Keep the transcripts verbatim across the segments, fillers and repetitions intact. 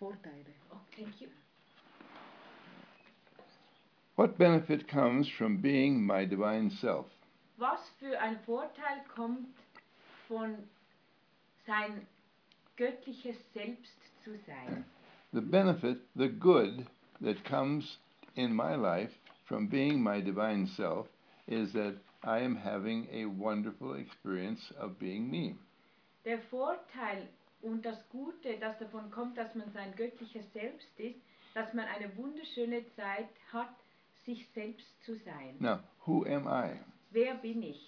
Vorteile. Oh, thank you. What benefit comes from being my divine self? Was für ein Vorteil kommt von sein göttliches Selbst zu sein? The benefit, the good that comes in my life from being my divine self is that I am having a wonderful experience of being me. Der Vorteil und das Gute, das davon kommt, dass man sein göttliches Selbst ist, dass man eine wunderschöne Zeit hat, sich selbst zu sein. Now, who am I? Wer bin ich?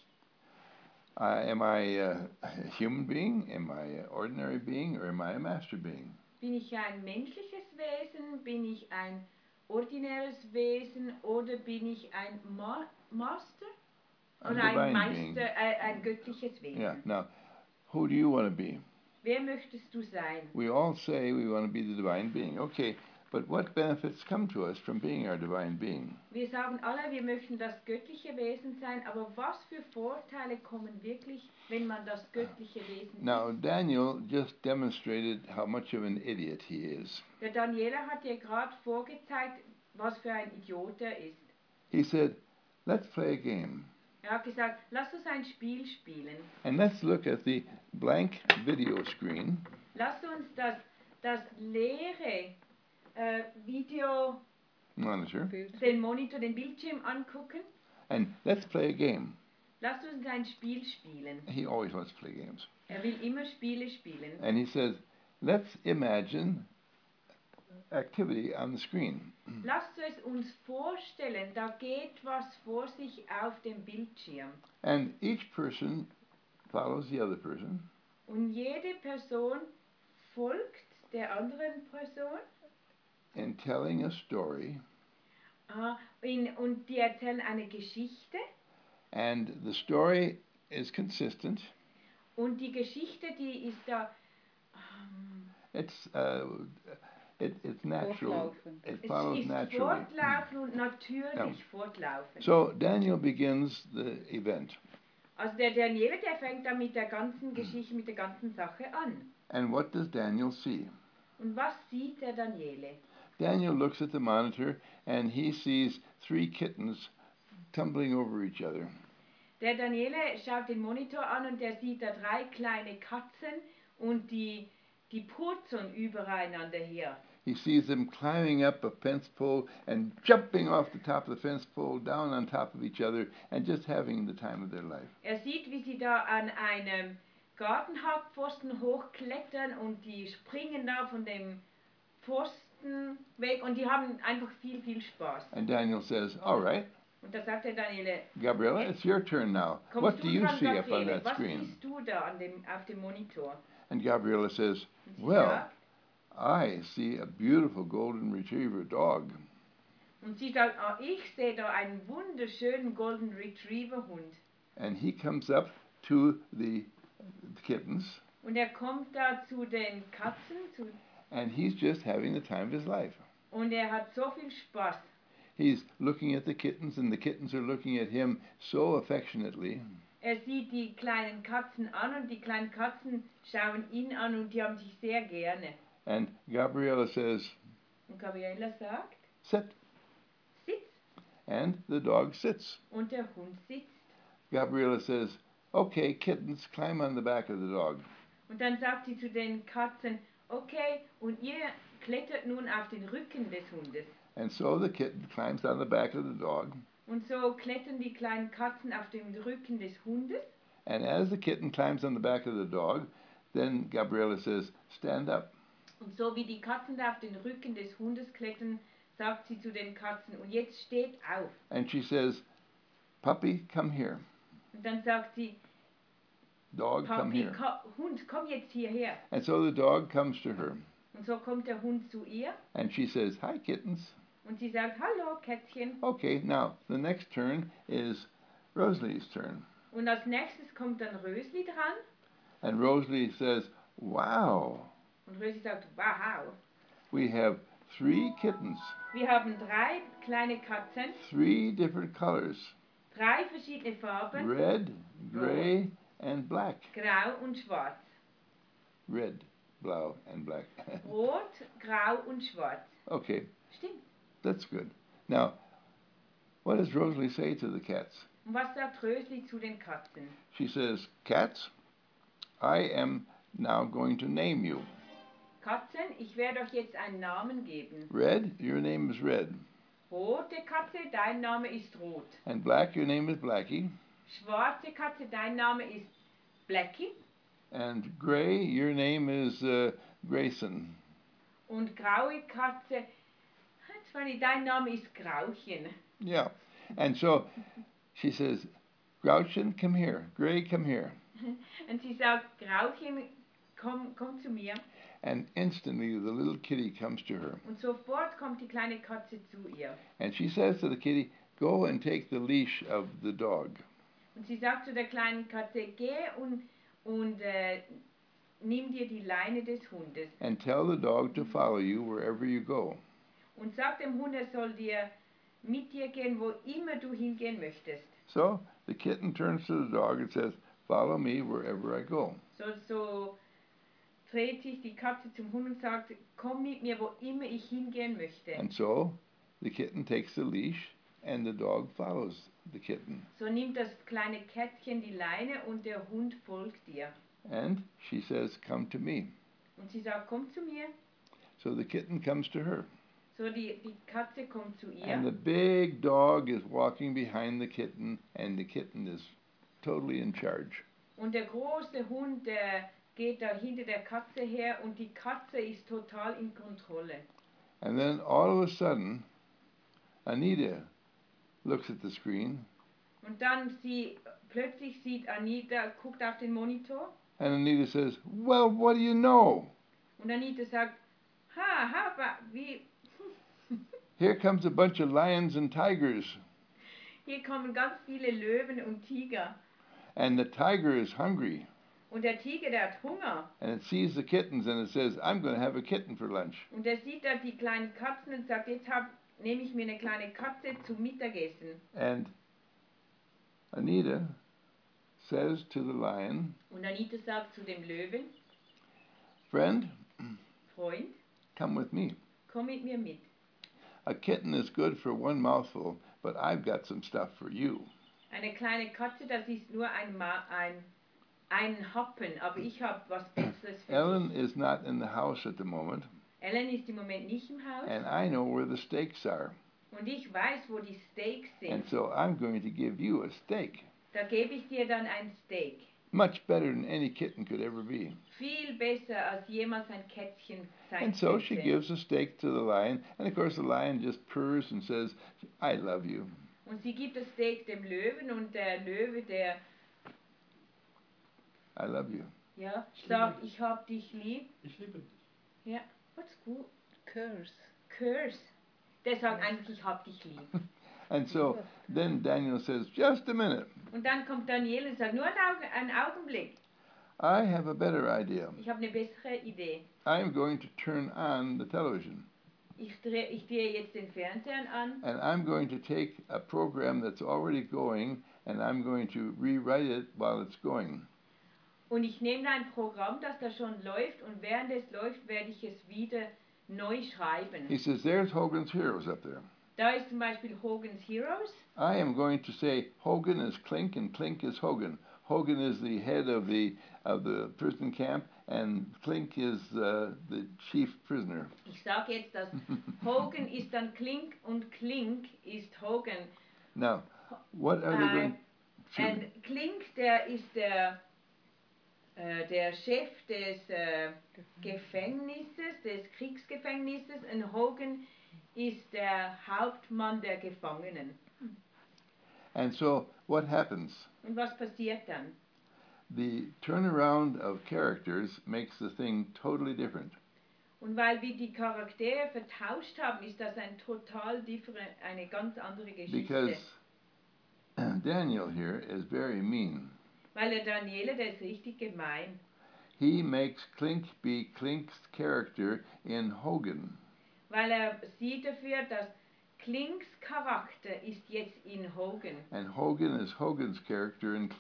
Uh, am I a human being? Am I an ordinary being? Or am I a master being? Bin ich ein menschliches Wesen? Bin ich ein ordinäres Wesen? Oder bin ich ein Ma Master? Oder ein Meister, äh, ein göttliches Wesen? Yeah. Now, who do you want to be? Wer möchtest du sein? We all say we want to be the divine being. Okay, but what benefits come to us from being our divine being? Wir sagen alle, wir möchten das göttliche Wesen sein, aber was für Vorteile kommen wirklich, wenn man das göttliche Wesen Now, ist? Daniel just demonstrated how much of an idiot he is. Der Daniele hat dir gerade vorgezeigt, was für ein Idiot er ist. He said, let's play a game. Er hat gesagt, lass uns ein Spiel spielen. And let's look at the blank video screen. Lass uns das, das leere äh, Video, Monitor. den Monitor, den Bildschirm angucken. And let's play a game. Lass uns ein Spiel spielen. He always wants to play games. Er will immer Spiele spielen. And he says, let's imagine activity on the screen. Lasst es uns vorstellen, da geht was vor sich auf dem Bildschirm. And each person follows the other person. Und jede Person folgt der anderen Person. In telling a story. Ah, in, und die erzählen eine Geschichte. And the story is consistent. Und die Geschichte, die ist da. Um, it's uh, it, it's natural. It follows es ist naturally. fortlaufend und natürlich Yeah. fortlaufend. So Daniel begins the event. Also der Daniele, der fängt da mit der ganzen Geschichte, mit der ganzen Sache an. And what does Daniel see? Und was sieht der Daniele? Daniel looks at the monitor and he sees three kittens tumbling over each other. Der Daniele schaut den Monitor an und der sieht da drei kleine Katzen und die, die purzeln übereinander her. He sees them climbing up a fence pole and jumping off the top of the fence pole down on top of each other and just having the time of their life. Er sieht, wie sie da an einem Gartenhagpfosten hochklettern und die springen da von dem Pfosten weg und die haben einfach viel, viel Spaß. And Daniel says, all right. Und da sagt der Daniele, Gabriella, it's your turn now. What do you dran, see Gabriele? up on that Was screen? siehst du da an dem, auf dem Monitor? And Gabriella says, Und sie well, sagt, I see a beautiful golden retriever dog. und sie sagt, oh, ich sehe da einen wunderschönen Golden Retriever Hund. And he comes up to the, the kittens. Und er kommt da zu den Katzen zu, and he's just having the time of his life. und er hat so viel Spaß. He's looking at the kittens and the kittens are looking at him so affectionately. Er sieht die kleinen Katzen an und die kleinen Katzen schauen ihn an und die haben sich sehr gerne. And Gabriella says, Und Gabriela sagt, sit. sitz. And the dog sits. Und der Hund sitzt. Gabriella says, okay, kittens, climb on the back of the dog. Und dann sagt sie zu den Katzen, okay, und ihr klettert nun auf den Rücken des Hundes. And so the kitten climbs on the back of the dog. Und so klettern die kleinen Katzen auf den Rücken des Hundes. And as the kitten climbs on the back of the dog, then Gabriella says, stand up. Und so wie die Katzen da auf den Rücken des Hundes klettern, sagt sie zu den Katzen, und jetzt steht auf. And she says, puppy, come here. Und dann sagt sie, Dog, come Papi, here. Ka Hund, komm jetzt hierher. And so the dog comes to her. Und so kommt der Hund zu ihr. And she says, hi, kittens. Und sie sagt, hallo, Kätzchen. Okay, now, the next turn is Rosalie's turn. Und als nächstes kommt dann Rösli dran. And Rosalie says, wow, Und Rösli sagt, wow. we have three kittens, Wir haben drei kleine Katzen, three different colors, drei verschiedene Farben, red, gray, and black. grau und schwarz. Red, blau, and black. Rot, grau und schwarz. Okay. Stimmt. That's good. Now, what does Rosalie say to the cats? Und was sagt Rösli zu den Katzen? She says, cats, I am now going to name you. Katzen, ich werde euch jetzt einen Namen geben. Red, your name is Red. Rote Katze, dein Name ist Rot. And black, your name is Blackie. Schwarze Katze, dein Name ist Blackie. And gray, your name is uh, Grayson. Und graue Katze, that's funny, dein Name ist Grauchen. Yeah. And so she says, Grouchen, come here. Gray, come here. Und sie sagt, Grauchen, komm, komm zu mir. And instantly the little kitty comes to her. Und sofort kommt die kleine Katze zu ihr. And she says to the kitty, go and take the leash of the dog. Und sie sagt zu der kleinen Katze, geh und, und äh, nimm dir die Leine des Hundes. And tell the dog to follow you wherever you go. Und sag dem Hund, er soll dir mit dir gehen, wo immer du hingehen möchtest. So the kitten turns to the dog and says, follow me wherever I go. So, so dreht sich die Katze zum Hund und sagt, komm mit mir, wo immer ich hingehen möchte. And so the kitten takes the leash and the dog follows the kitten. So nimmt das kleine Kätzchen die Leine und der Hund folgt ihr. And she says, come to me. Und sie sagt, komm zu mir. So the kitten comes to her. So die, die Katze kommt zu ihr. And the big dog is walking behind the kitten, and the kitten is totally in charge. Und der große Hund, der geht da hinter der Katze her und die Katze ist total in Kontrolle. And then all of a sudden, Anita looks at the screen. Und dann sie, plötzlich sieht Anita, guckt auf den Monitor. And Anita says, well, what do you know? Und Anita sagt, ha, ha, wie... Here comes a bunch of lions and tigers. Hier kommen ganz viele Löwen und Tiger. And the tiger is hungry. Und der Tiger, der hat Hunger. And it sees the kittens and it says, I'm going to have a kitten for lunch. Und er sieht da die kleinen Katzen und sagt, jetzt hab, nehme ich mir eine kleine Katze zum Mittagessen. And Anita says to the lion, und Anita sagt zu dem Löwen, friend, Freund, come with me. Komm mit mir mit. A kitten is good for one mouthful, but I've got some stuff for you. Eine kleine Katze, das ist nur ein, Ma ein, ein Happen, aber ich habe was Besseres für Ellen dich. is not in the house at the moment. Ellen ist im Moment nicht im Haus. And I know where the steaks are. Und ich weiß, wo die Steaks sind. And so I'm going to give you a steak. Da gebe ich dir dann ein Steak. Much better than any kitten could ever be. Viel besser als jemals ein Kätzchen sein And so she könnte. gives a steak to the lion, and of course the lion just purrs and says, I love you. Und sie gibt das Steak dem Löwen und der Löwe, der I love you. ja, sagt, ich hab dich lieb. Ich liebe dich. Ja, what's good? Curse. Curse. Der sagt eigentlich, ich hab dich lieb. And so then Daniel says, just a minute. Und dann kommt Daniel und sagt, nur einen, Augen, einen Augenblick. I have a better idea. Ich habe eine bessere Idee. I'm going to turn on the television. Ich drehe ich drehe jetzt den Fernseher an. And I'm going to take a program that's already going, and I'm going to rewrite it while it's going. Und ich nehme da ein Programm, das da schon läuft, und während es läuft, werde ich es wieder neu schreiben. He says, there's Hogan's Heroes up there. Da ist zum Beispiel Hogan's Heroes. I am going to say Hogan is Klink and Klink is Hogan. Hogan is the head of the of the prison camp, and Klink is uh, the chief prisoner. Ich sage jetzt, dass Hogan ist dann Klink und Klink ist Hogan. Now, what are they Uh, going to... Und Klink, der ist der, äh, der Chef des äh, Gefängnisses, des Kriegsgefängnisses, und Hogan ist der Hauptmann der Gefangenen. And so what happens? Und was passiert dann? The turnaround of characters makes the thing totally different. Und weil wir die Charaktere vertauscht haben, ist das ein total different, eine ganz andere Geschichte. Because Daniel here is very mean. Weil der Daniele, der ist richtig gemein. He makes Klink be Klink's character in Hogan. Weil er sieht dafür, dass Klinks Charakter ist jetzt in Hogan. And Hogan is Hogan's character in Klink.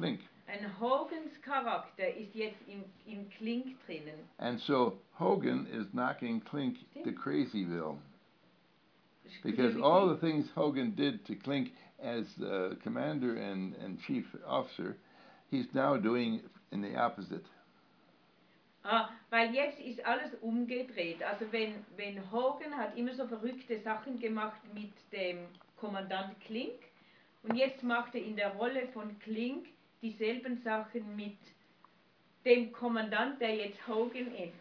Ein Hogans Charakter ist jetzt im, im Klink drinnen. And so Hogan is knocking Clink to Crazyville. Because all the things Hogan did to Clink as uh, commander and, and chief officer, he's now doing in the opposite. Ah, weil jetzt ist alles umgedreht. Also wenn, wenn Hogan hat immer so verrückte Sachen gemacht mit dem Kommandant Klink und jetzt macht er in der Rolle von Klink dieselben Sachen mit dem Kommandant, der jetzt Hogan ist.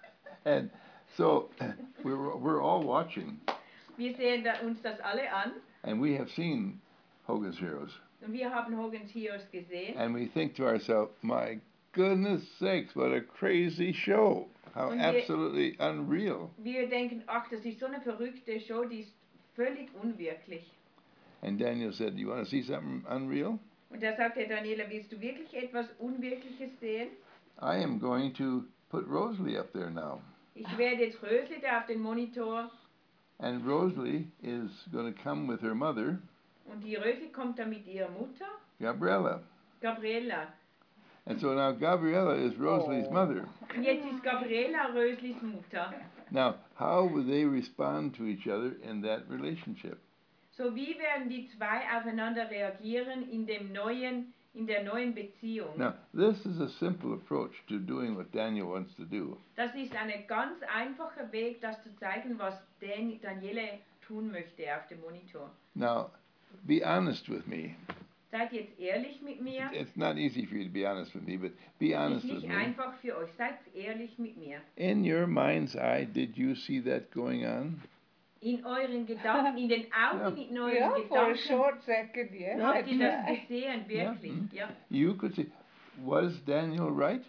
And so we're, we're all watching. Wir sehen da, uns das alle an. And we have seen Hogan's Heroes. Und wir haben Hogan's Heroes gesehen. And we think to ourselves, my goodness sakes, what a crazy show. How Und wir- absolutely unreal. Wir denken, ach, das ist so eine verrückte Show, die ist völlig unwirklich. And Daniel said, you want to see something unreal? Und da sagte Daniela, willst du wirklich etwas Unwirkliches sehen? I am going to put Rosalie up there now. Ich werde jetzt Rösli da auf den Monitor And Rosalie is going to come with her mother, und die Rösli kommt da mit ihrer Mutter, Gabriella. Gabriela. And so now Gabriella is Rosalie's Oh. mother. Und jetzt ist Gabriela Röslis Mutter. Now, how would they respond to each other in that relationship? So, wie werden die zwei aufeinander reagieren in dem neuen, in der neuen Beziehung? Now, this is a simple approach to doing what Daniel wants to do. Das ist ein ganz einfacher Weg, das zu zeigen, was Dan Daniele tun möchte auf dem Monitor. Now, be honest with me. Seid jetzt ehrlich mit mir. It's not easy for you to be honest with me, but be Es ist honest with nicht me. einfach für euch. Seid ehrlich mit mir. In your mind's eye, did you see that going on? In euren Gedanken, in den Augen, in euren Yeah, for a Gedanken. short second, yes. Habt ihr das I- gesehen, wirklich? Mhm. Ja. You could see, was Daniel right?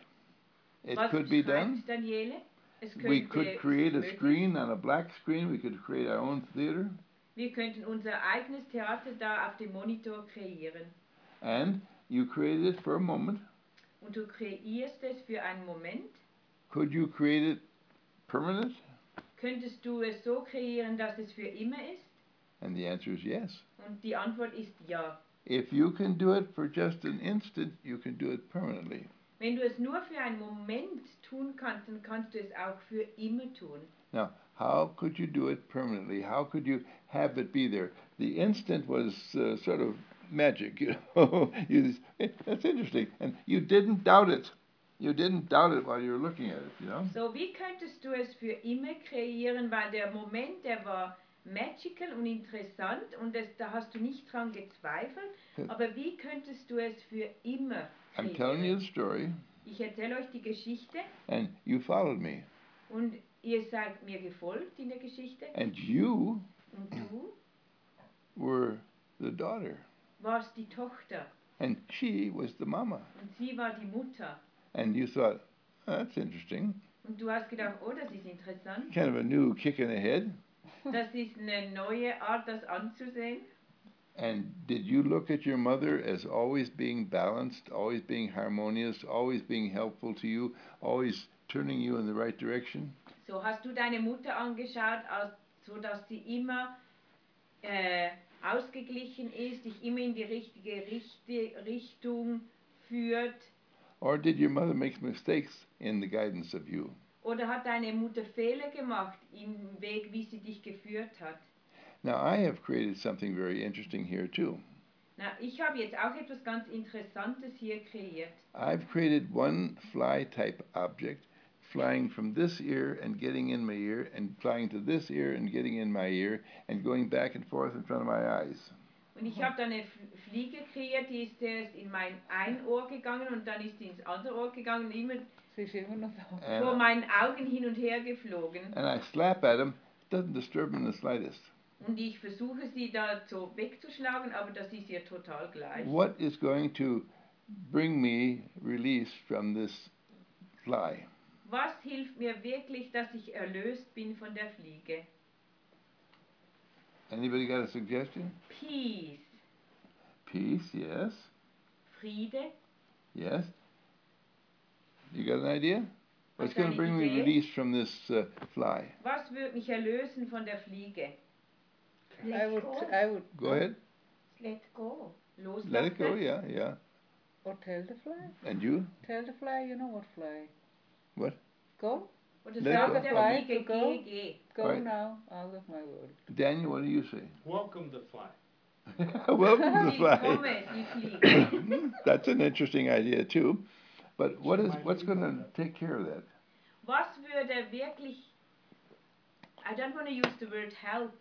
It Was could be schreibt done. Daniele? Es We könnte could create a möglich- screen on a black screen. We could create our own theater. Wir könnten unser eigenes Theater da auf dem Monitor kreieren. And you created it for a moment. Und du kreierst es für einen Moment. Could you create it permanent? Könntest du es so kreieren, dass es für immer ist? And the answer is yes. Und die Antwort ist ja. If you can do it for just an instant, you can do it permanently. Wenn du es nur für einen Moment tun kannst, dann kannst du es auch für immer tun. Now, how could you do it permanently? How could you have it be there? The instant was uh, sort of magic, you know. you just, eh, that's interesting. And you didn't doubt it. You didn't doubt it while you were looking at it, you know. So, wie könntest du es für immer kreieren, weil der Moment, der war magical und interessant und das, da hast du nicht dran gezweifelt, aber wie könntest du es für immer I'm telling you kreieren? the story, Ich erzähle euch die Geschichte and you followed me. und ihr seid mir gefolgt in der Geschichte And you und du were the daughter, warst die Tochter and she was the mama. und sie war die Mutter. And you thought, oh, that's interesting. Und du hast gedacht, oh, das ist interessant. Kind of a new kick in the head. Das ist eine neue Art, das anzusehen. And did you look at your mother as always being balanced, always being harmonious, always being helpful to you, always turning you in the right direction? So hast du deine Mutter angeschaut, als, so dass sie immer äh, ausgeglichen ist, dich immer in die richtige Richte, Richtung führt. Or did your mother make mistakes in the guidance of you? Oder hat deine Mutter Fehler gemacht im Weg, wie sie dich geführt hat? Now, I have created something very interesting here too. Na, ich habe jetzt auch etwas ganz Interessantes hier kreiert. I've created one fly-type object flying from this ear and getting in my ear and flying to this ear and getting in my ear and going back and forth in front of my eyes. Und ich habe dann eine F- Fliege kreiert, die ist erst in mein ein Ohr gegangen und dann ist die ins andere Ohr gegangen und immer Sie ist immer noch da. vor And, meinen Augen hin und her geflogen. and I slap at him. It doesn't disturb him in the slightest. Und ich versuche sie da so wegzuschlagen, aber das ist ihr total gleich. What is going to bring me release from this fly? Was hilft mir wirklich, dass ich erlöst bin von der Fliege? Anybody got a suggestion? Peace, Peace, yes. Friede. Yes. You got an idea? What's Hast going du to eine bring me Idee? release from this uh, fly? Was wird mich erlösen von der Fliege? I would, I would, Go ahead. Let go. Let it go, Loslassen. yeah, yeah. Or tell the fly. And you? Tell the fly, you know what fly. What? Go. Oder Let sagt go. der Fly Fliege, to go. geh, geh. Go Right. now out of my world. Daniel, what do you say? Welcome the fly. Welcome to the fly. Willkommen, die Fliege. That's an interesting idea too. But what Should is my what's lead going on to that? take care of that? Was würde wirklich, I don't want to use the word help,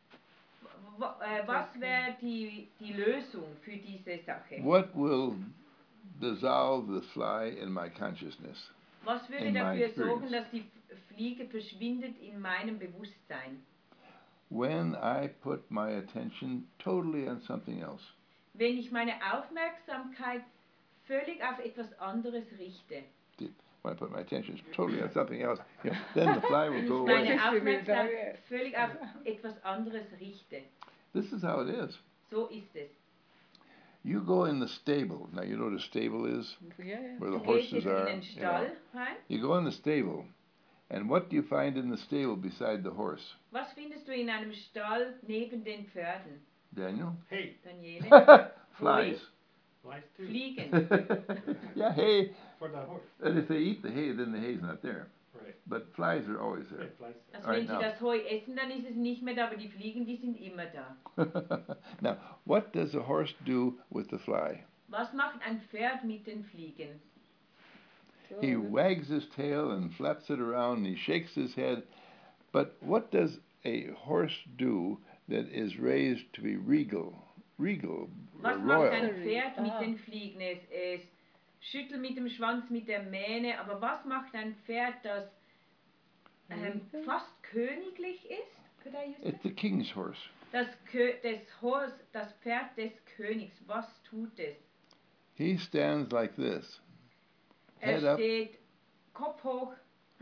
Wa- äh, was wäre die, die Lösung für diese Sache? What will dissolve the fly in my consciousness? Was würde in my dafür experience. sorgen, dass die F- Fliege verschwindet in meinem Bewusstsein? When I put my attention totally on something else. Wenn ich meine Aufmerksamkeit völlig auf etwas anderes richte. When I put my attention totally on something else, you know, then the fly will Wenn go ich meine away. Siehst du, wie Aufmerksamkeit da- völlig auf etwas anderes richte. This is how it is. So ist es. You go in the stable. Now you know what a stable is, Yeah, yeah. where the Du gehst horses jetzt in are. den You Stall know. rein. You go in the stable, and what do you find in the stable beside the horse? Was findest du in einem Stall neben den Pferden, Daniel? Hey, Daniele? Flies. flies too. Fliegen. Yeah, hay. For the horse. And if they eat the hay, then the hay's not there. Right. But flies are always Yeah, there. flies. Also Right wenn sie now. das Heu essen, dann ist es nicht mehr da, aber die Fliegen, die sind immer da. Now, what does a horse do with the fly? Was macht ein Pferd mit den Fliegen? So He it- wags his tail and flaps it around and he shakes his head. But what does a horse do that is raised to be regal, regal, or Was macht ein royal? Pferd mit Aha. den Fliegen? Es, es schüttelt mit dem Schwanz, mit der Mähne, aber was macht ein Pferd, das ähm, Regal? fast königlich ist? Could I use that? It's the king's horse. Das, Kö des Horse, das Pferd des Königs, was tut es? He stands like this, Er head up, steht Kopf hoch,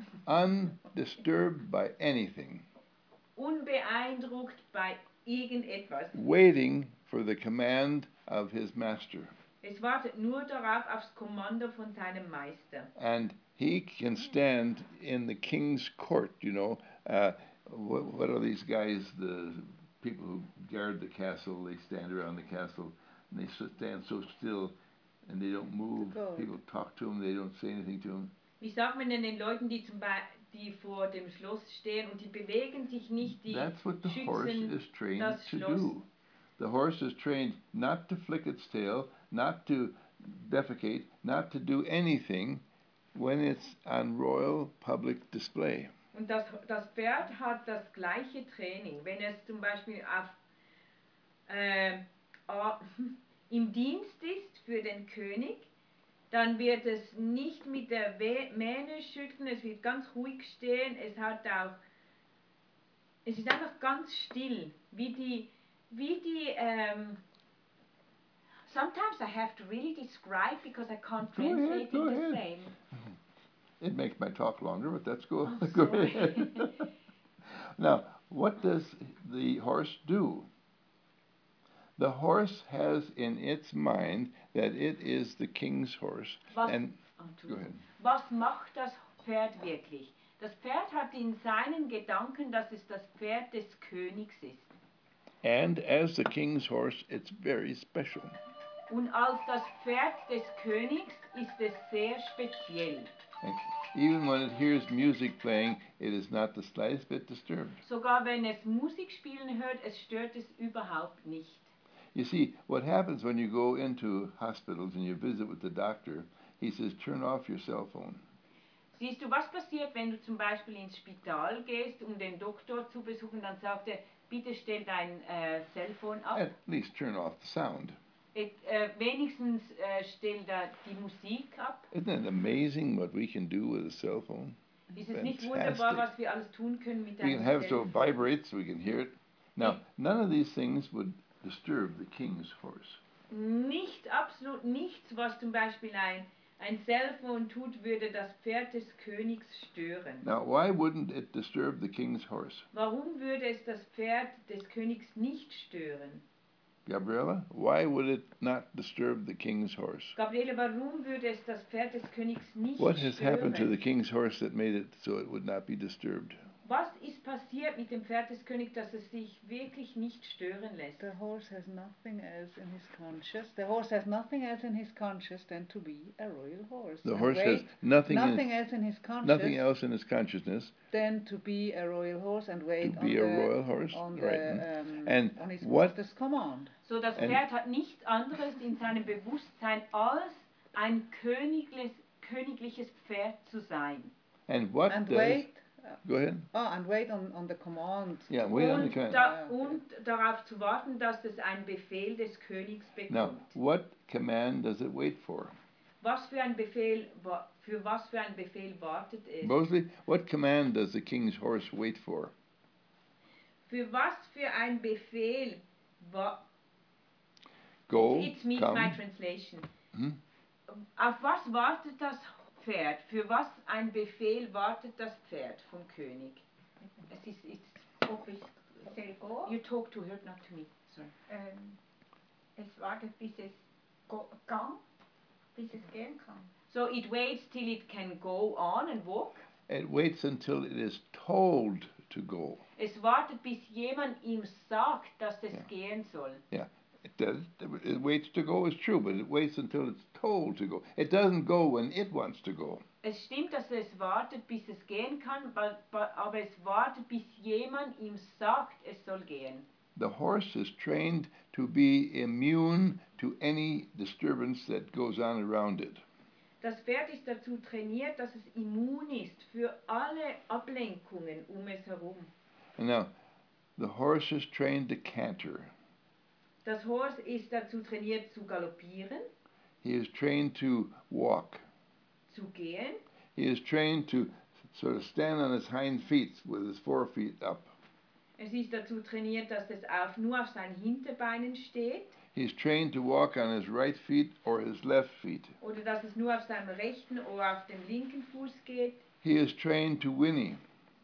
undisturbed by anything, unbeeindruckt bei irgendetwas. waiting for the command of his master. Es wartet nur darauf aufs Kommando von seinem Meister. And he can stand in the king's court, you know. Uh, what, what are these guys, the people who guard the castle? They stand around the castle and they s- stand so still and they don't move. guard. People talk to them, they don't say anything to them. Wie sagt man denn den Leuten, die, zum Be die vor dem Schloss stehen und die bewegen sich nicht, die That's what the horse schützen is trained das to Schloss. do. The horse is trained not to flick its tail, not to defecate, not to do anything when it's on royal public display. Und das, das Pferd hat das gleiche Training. Wenn es zum Beispiel auf, äh, a- im Dienst ist für den König, dann wird es nicht mit der We Mähne schütteln, es wird ganz ruhig stehen, es hat auch, es ist einfach ganz still, wie die, wie die, ähm, sometimes I have to really describe because I can't Go ahead, translate go it the ahead. same. It makes my talk longer, but that's go, Oh, go sorry. ahead. Now, what does the horse do? The horse has in its mind that it is the king's horse. Was, And oh, go ahead. was macht das Pferd wirklich? Das Pferd hat in seinen Gedanken, dass es das Pferd des Königs ist. And as the king's horse, it's very special. Und als das Pferd des Königs ist es sehr speziell. And even when it hears music playing, it is not the slightest bit disturbed. Sogar wenn es Musik spielen hört, es stört es überhaupt nicht. You see, what happens when you go into hospitals and you visit with the doctor, he says, turn off your cell phone. Siehst du, was passiert, wenn du zum Beispiel ins Spital gehst, um den Doktor zu besuchen, dann sagt er, bitte stell dein äh, Cellphone ab. At least turn off the sound. Et, äh, wenigstens äh, stell da die Musik ab. Isn't it amazing what we can do with a cell phone? Ist es nicht Fantastic. wunderbar, was wir alles tun können mit We einem can have so it Cellphone? vibrates, we can hear it. Now, none of these things would disturb the king's horse. Nicht, absolut nichts, was zum Beispiel ein, ein Cellphone tut, würde das Pferd des Königs stören. Now, why wouldn't it disturb the king's horse? Warum würde es das Pferd des Königs nicht stören? Gabriella, why would it not disturb the king's horse? Gabriele, warum würde es das Pferd des Königs nicht What has happened to the stören? king's horse that made it so it would not be disturbed? was ist passiert mit dem Pferd des Königs, dass es sich wirklich nicht stören lässt? The horse has nothing else in his conscience. The horse has nothing else in his conscience than to be a royal horse. The And horse has wait, nothing, nothing in, else in his conscience nothing else in his consciousness than to be a royal horse and to wait on be a the royal horse, on right? the um, And on his what- master's command. So, das And- Pferd hat nichts anderes in seinem Bewusstsein, als ein königliches, königliches Pferd zu sein. And what And does? wait. Go ahead. Oh, and wait on, on the command. Yeah, wait on the Und, command. da, Ja, okay. und darauf zu warten, dass es einen Befehl des Königs Now, bekommt. what command does it wait for? Was für ein Befehl, wa- für was für ein Befehl wartet es? Mostly, what command does the king's horse wait for? Für was für ein Befehl wa- Go, It's, it's me, it's my come. translation. Mhm. Auf was wartet das Pferd? Für was ein Befehl wartet das Pferd vom König? Es ist, it's, Ob ich soll gehen? you talk to her, not to me. Sorry. Ähm, es wartet, bis es go, kann, bis es gehen kann. So it waits till it can go on and walk. It waits until it is told to go. Es wartet, bis jemand ihm sagt, dass es Ja. gehen soll. It does. It waits to go is true, but it waits until it's told to go. It doesn't go when it wants to go. Es stimmt, dass es wartet, bis es gehen kann, ba- ba- aber es wartet, bis jemand ihm sagt, es soll gehen. The horse is trained to be immune to any disturbance that goes on around it. Das Pferd ist dazu trainiert, dass es immun ist für alle Ablenkungen um es herum. And now, the horse is trained to canter. Das Horse ist dazu trainiert zu galoppieren, He is trained to walk. zu gehen. He is trained to sort of stand on his hind feet with his forefeet up. Es ist dazu trainiert, dass es auf, nur auf seinen Hinterbeinen steht He's trained to walk on his right feet or his left feet. oder dass es nur auf seinem rechten oder auf dem linken Fuß geht. He is trained to whinny.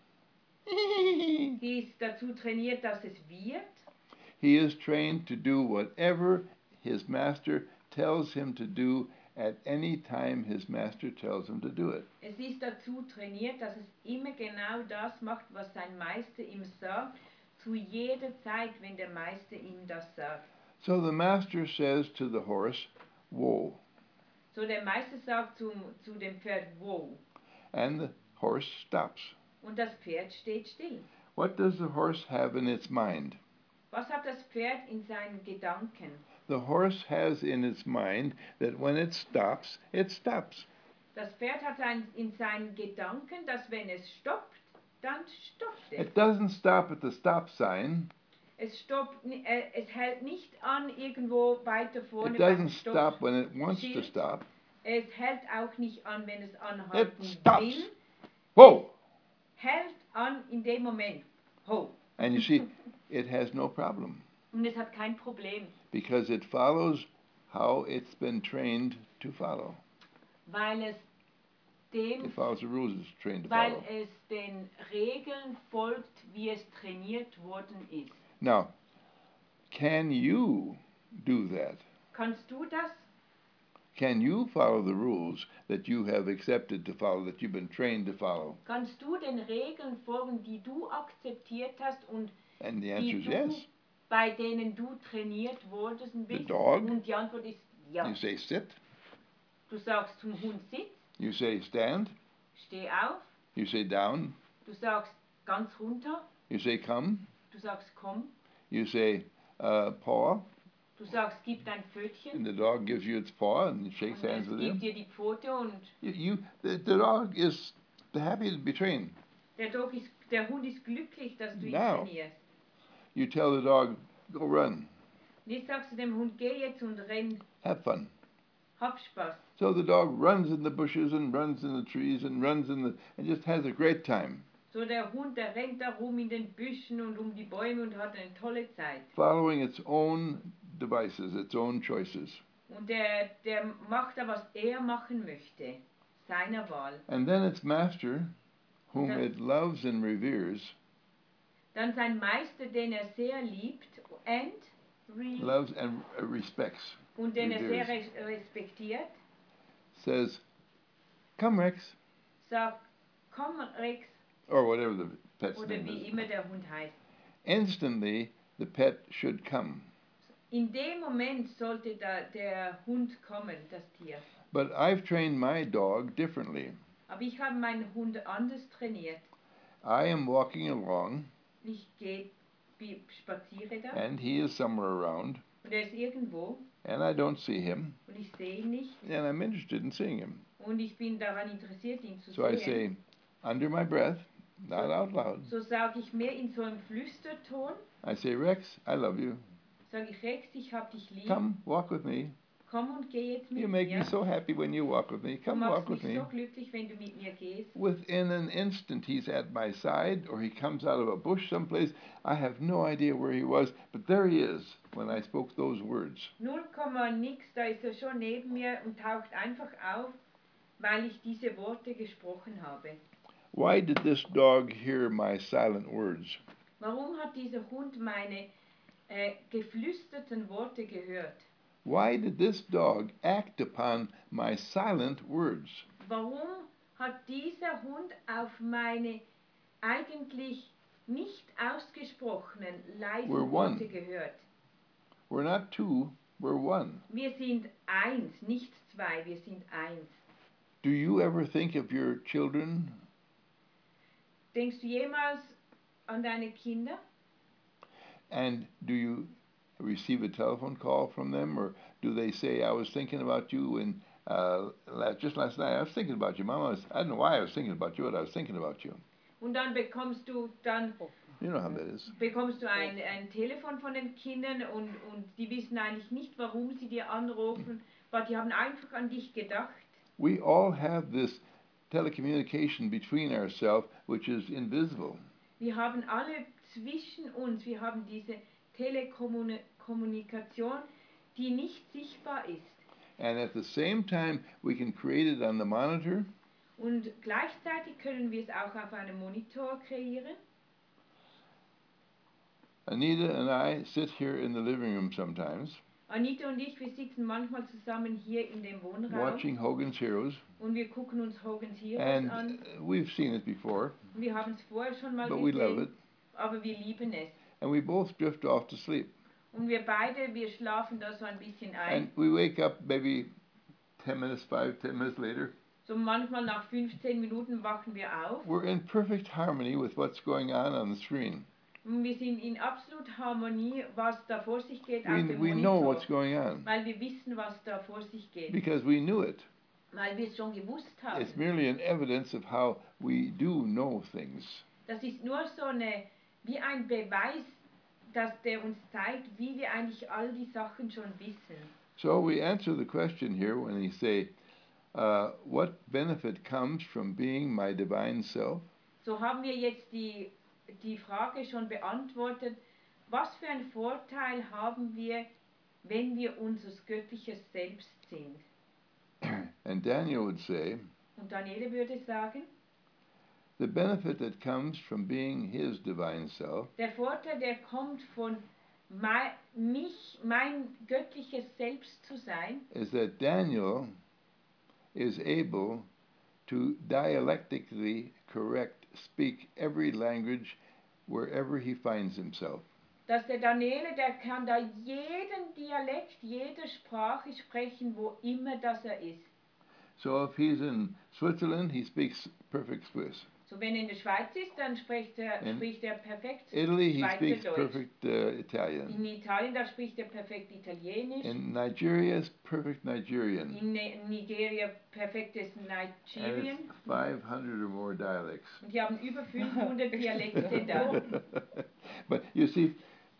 Sie ist dazu trainiert, dass es wird. He is trained to do whatever his master tells him to do at any time his master tells him to do it. Es ist dazu trainiert, dass es immer genau das macht, was sein Meister ihm sagt, zu jeder Zeit, wenn der Meister ihm das sagt. So the master says to the horse, "Whoa," So der Meister sagt zum, zu dem Pferd, wow, and the horse stops. und das Pferd steht still. What does the horse have in its mind? Was hat das Pferd in seinen Gedanken? The horse has in its mind that when it stops, it stops. Das Pferd hat ein, in seinen Gedanken, dass wenn es stoppt, dann stoppt es. It doesn't stop at the stop sign. Es, stoppt, ni- äh, es hält nicht an irgendwo weiter vorne It beim doesn't Stopp. stop when it wants to Schild. stop. Es hält auch nicht an, wenn es anhalten It stops. will. Whoa! Hält an in dem Moment. Ho. And you see, it has no problem Und es hat kein Problem, because it follows how it's been trained to follow. weil es dem It follows the rules it's trained to weil follow. es den Regeln folgt, wie es trainiert worden ist. Now, can you do that? Kannst du das? Can you follow the rules that you have accepted to follow, that you've been trained to follow? Kannst du den Regeln folgen, die du akzeptiert hast und And the die answer is du, yes. bei denen du trainiert worden bist? dog. Und die Antwort ist ja. You say sit, Du sagst zum Hund sitz, you say stand, steh auf, you say down, du sagst ganz runter, you say come, du sagst komm, you say uh, paw, du sagst gib dein Pfötchen. and the dog gives you its paw and shakes Und hands es with gibt you. dir die Pfote und You, you the, the dog is happy to be trained. der, Dog ist, der Hund ist glücklich, dass du ihn Now. trainierst. You tell the dog, go run, Und jetzt sagst du dem Hund, geh jetzt und renn, have fun. hab Spaß. So the dog runs in the bushes and runs in the trees and runs in the and just has a great time, So der Hund, der rennt da rum in den Büschen und um die Bäume und hat eine tolle Zeit. following its own devices, its own choices. Und der, der macht da, was er machen möchte, seiner Wahl. And then its master, whom That- it loves and reveres, Dann sein Meister, den er sehr liebt and re loves and uh, respects, und den er sehr reveres. res respektiert, says, "Come, Rex," sagt, komm Rex, or whatever the pet's oder name wie is. immer der Hund heißt. Instantly, the pet should come. In dem Moment sollte da der Hund kommen, das Tier. But I've trained my dog differently. Aber ich habe meinen Hund anders trainiert. I am walking along, Ich gehe, bi- spaziere da and he is somewhere around, und er ist irgendwo and I don't see him, und ich sehe ihn nicht and I'm interested in seeing him. und ich bin daran interessiert, ihn zu So I sehen. say, under my breath, not So- out loud, So sage ich mehr in so einem Flüsterton, I say, Rex, I love you. sage ich, Rex, ich hab dich lieb, Come, walk with me. komm und geh jetzt mit You make mir. me so happy when you walk with me. Du Come machst walk with mich me. so glücklich, wenn du mit mir gehst. Within an instant, he's at my side, or he comes out of a bush someplace. I have no idea where he was, but there he is when I spoke those words. null Komma nix, da ist er schon neben mir und taucht einfach auf, weil ich diese Worte gesprochen habe. Why did this dog hear my silent words? Warum hat dieser Hund meine äh, geflüsterten Worte gehört? Why did this dog act upon my silent words? Warum hat dieser Hund auf meine eigentlich nicht ausgesprochenen leisen We're one. Worte gehört? We're not two, we're one. Wir sind eins, nicht zwei, wir sind eins. Do you ever think of your children? Denkst du jemals an deine Kinder? And do you receive a telephone call from them, or do they say, I was thinking about you, and uh, la- just last night I was thinking about you, Mama. I, was, I don't know why I was thinking about you, but I was thinking about you. Und dann bekommst du dann You know how that is. bekommst du ein, ein Telefon von den Kindern und, und die wissen eigentlich nicht, warum sie dir anrufen, aber die haben einfach an dich gedacht. We all have this telecommunication between ourselves, which is invisible. Wir haben alle zwischen uns, wir haben diese Telekommunikation, die nicht sichtbar ist. And at the same time, we can create it on the monitor, Und gleichzeitig können wir es auch auf einem Monitor kreieren. Anita and I sit here in the living room sometimes, Anita und ich, wir sitzen manchmal zusammen hier in dem Wohnraum watching Hogan's Heroes, und wir gucken uns Hogan's Heroes and an. uh, we've seen it before, Und wir haben es vorher schon mal but we love gesehen, it, aber wir lieben es. and we both drift off to sleep. Und wir beide, wir schlafen da so ein bisschen ein. And we wake up maybe ten minutes, five, ten minutes later. So manchmal nach fünfzehn Minuten wachen wir auf We're in perfect harmony with what's going on on the screen. und wir sind in absolut Harmonie, was da vor sich geht auf We, dem we know Monitor. what's going on Weil wir wissen, was da vor sich geht. because we knew it. Weil wir es schon gewusst haben. It's merely an evidence of how we do know things. Das ist nur so eine, wie ein Beweis, dass der uns zeigt, wie wir eigentlich all die Sachen schon wissen. So we answer the question here when he say, uh, what benefit comes from being my divine self? So haben wir jetzt die, die Frage schon beantwortet, was für einen Vorteil haben wir, wenn wir unser göttliches Selbst sind? And Daniel would say, Und Daniele würde sagen, the benefit that comes from being his divine self der Vorteil, der kommt von mei, mich, mein göttliches Selbst zu sein, is that Daniel is able to dialectically correct, speak every language wherever he finds himself. dass der Daniele, der kann da jeden Dialekt, jede Sprache sprechen, wo immer das er ist. So if he's in Switzerland, he speaks perfect Swiss. So wenn er in der Schweiz ist, dann spricht er, In spricht er perfekt Italy, he speaks Schweizerdeutsch. perfect uh, Italian. In Italien, da spricht er perfekt Italienisch. In Nigeria, it's perfect Nigerian. In Ne- Nigeria perfektes And Nigerian. it's five hundred or more dialects. Und die haben über fünfhundert Dialekte da. But you see,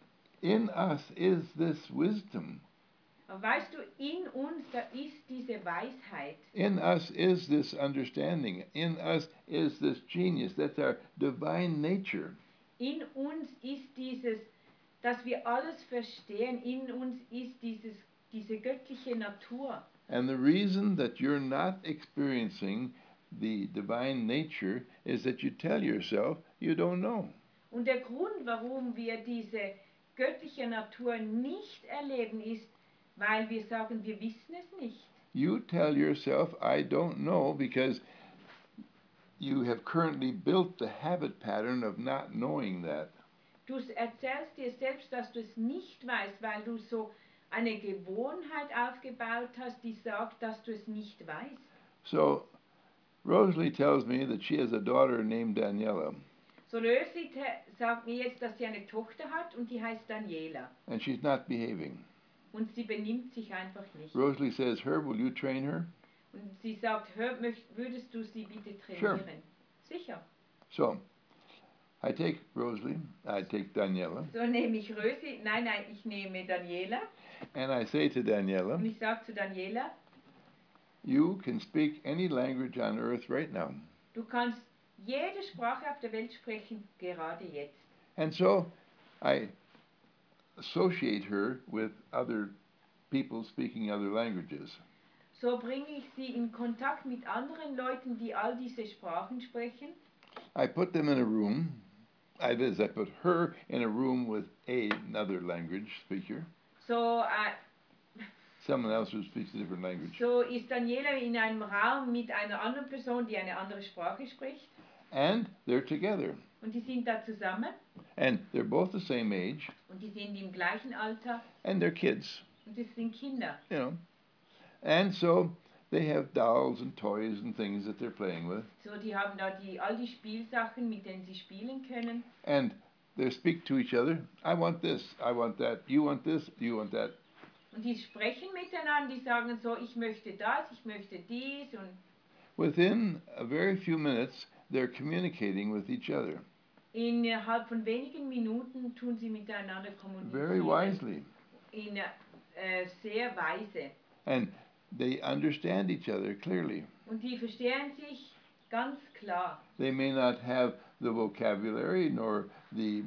in us is this wisdom. Aber weißt du, in uns, da ist diese Weisheit. In us is this understanding. In us is this genius. That's our divine nature. In uns ist dieses, dass wir alles verstehen. In uns ist dieses, diese göttliche Natur. And the reason that you're not experiencing the divine nature is that you tell yourself you don't know. Und der Grund, warum wir diese göttliche Natur nicht erleben, ist, weil wir sagen, wir wissen es nicht. You tell yourself, I don't know, because you have currently built the habit pattern of not knowing that. Du erzählst dir selbst, dass du es nicht weißt, weil du so eine Gewohnheit aufgebaut hast, die sagt, dass du es nicht weißt. So Rosalie tells me that she has a daughter named Daniela, So Rösli sagt mir jetzt, dass sie eine Tochter hat und die heißt Daniela. and she's not behaving. Und sie benimmt sich einfach nicht. Rosalie says, Herb, will you train her? Und sie sagt, Herb, würdest du sie bitte Sure. trainieren? Sicher. So I take Rosalie, I take Daniela, So nehme ich Rösi, nein, nein, ich nehme Daniela and I say to Daniela, und ich sage zu Daniela, you can speak any language on earth right now. du kannst jede Sprache auf der Welt sprechen, gerade jetzt. And so I associate her with other people speaking other languages. So bringe ich sie in Kontakt mit anderen Leuten, die all diese Sprachen sprechen. I put them in a room. I, that is, I put her in a room with a, another language speaker, So, äh, someone else who speaks a different language. so ist Daniela in einem Raum mit einer anderen Person, die eine andere Sprache spricht. And they're together. Und die sind da zusammen And they're both the same age, und die sind im gleichen Alter and they're kids, und das sind Kinder. you know. And so they have dolls and toys and things that they're playing with. So, die haben da die, all die Spielsachen, mit denen sie spielen können. And they speak to each other. I want this, I want that, you want this, you want that. Und die sprechen miteinander, die sagen so, ich möchte das, ich möchte dies. Und Within a very few minutes, they're communicating with each other innerhalb von wenigen Minuten tun sie miteinander very kommunizieren. wisely. In, äh, sehr weise. And they understand each other clearly. Und die verstehen sich ganz klar. They may not have the vocabulary nor the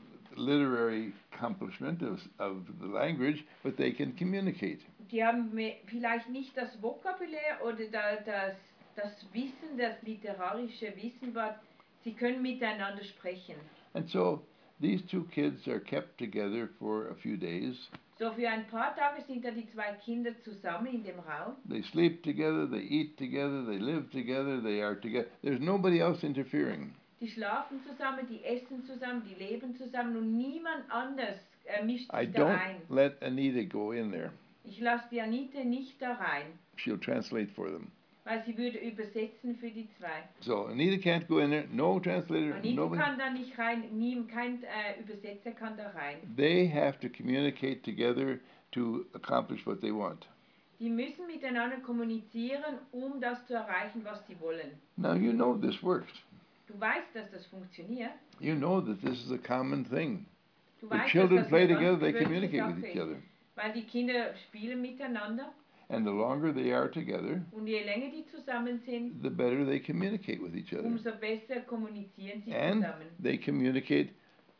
literary accomplishment of, of the language, but they can communicate. Die haben me- vielleicht nicht das Vokabular oder da, das, das Wissen, das literarische Wissen, aber sie können miteinander sprechen. And so these two kids are kept together for a few days. So für ein paar Tage sind da die zwei Kinder zusammen in dem Raum. They sleep together, they eat together, they live together, they are together. There's nobody else interfering. Die schlafen zusammen, die essen zusammen, die leben zusammen und niemand anders äh, mischt I sich da don't ein. let Anita go in there. Ich lasse die Anita nicht da rein, She'll translate for them. weil sie würde übersetzen für die zwei. So Anita can't go in there, no translator, Anita nobody. kann da nicht rein, nie, kein äh, Übersetzer kann da rein. They have to communicate together to accomplish what they want. Die müssen miteinander kommunizieren, um das zu erreichen, was sie wollen. Now you know this works. Du weißt, dass das funktioniert. You know that this is a common thing. Du When weißt, dass children das play eine together, ganz they gewöhnliche communicate with Sache each ist. other. Weil die Kinder spielen miteinander And the longer they are together, und je länger die zusammen sind, the better they communicate with each other. umso besser kommunizieren sie And zusammen. they communicate,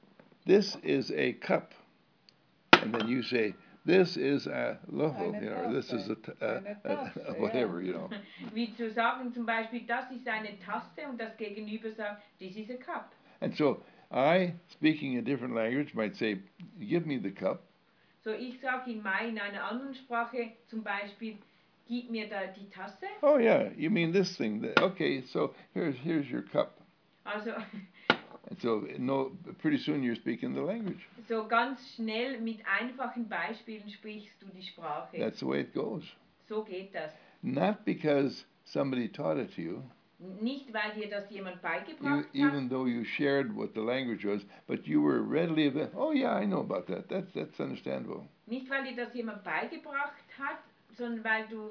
this is a cup. And then you say, this is a loho, Eine you know, or this is a, t- a, Eine a, Tasse, a ja. whatever, you know. Wie zu sagen zum Beispiel, das ist eine Tasse und das Gegenüber sagt, this is a cup. And so I, speaking a different language, might say, give me the cup. So ich sage in, mein, in einer anderen Sprache zum Beispiel, gib mir da die Tasse. Oh yeah, you mean this thing. Th- Okay, so here's here's your cup. Also And so no, pretty soon you're speaking the language. so ganz schnell mit einfachen Beispielen sprichst du die Sprache. That's the way it goes. So geht das. Not because somebody taught it to you, Nicht, weil dir das jemand you, beigebracht hat, even though you shared what the language was, but you were readily available. Oh yeah, I know about that. That's that's understandable. nicht weil dir das jemand beigebracht hat, sondern weil du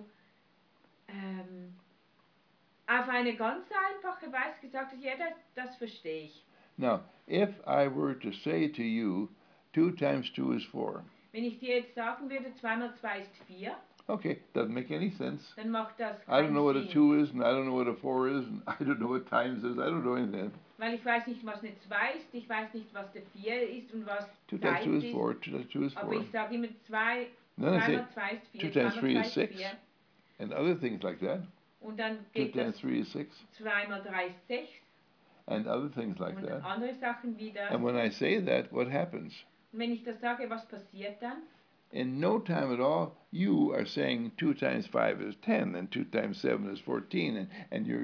ähm, auf eine ganz einfache Weise gesagt hast, ja, das, das verstehe ich. Now, if I were to say to you, two times two is four. Wenn ich dir jetzt sagen würde, zwei mal zwei ist vier, Okay, doesn't make any sense. dann macht das I don't keinen know what a Sinn. two is, and I don't know what a four is, and I don't know what times is. I don't know anything. Weil ich weiß nicht, was eine zwei ist, ich weiß nicht, was der vier ist und was Two times Zeit two is ist. four. Two times two is Aber four. ich sage immer zwei, Then I zwei say mal zwei ist vier, two zwei times mal three zwei is ist six. vier. And other things like that. Und dann Two geht times das three is six, zwei mal drei ist sechs and other things like und that. andere Sachen wieder. And when I say that, what happens? Und wenn ich das sage, was passiert dann? In no time at all, you are saying two times five is ten, and two times seven is fourteen, and, and you're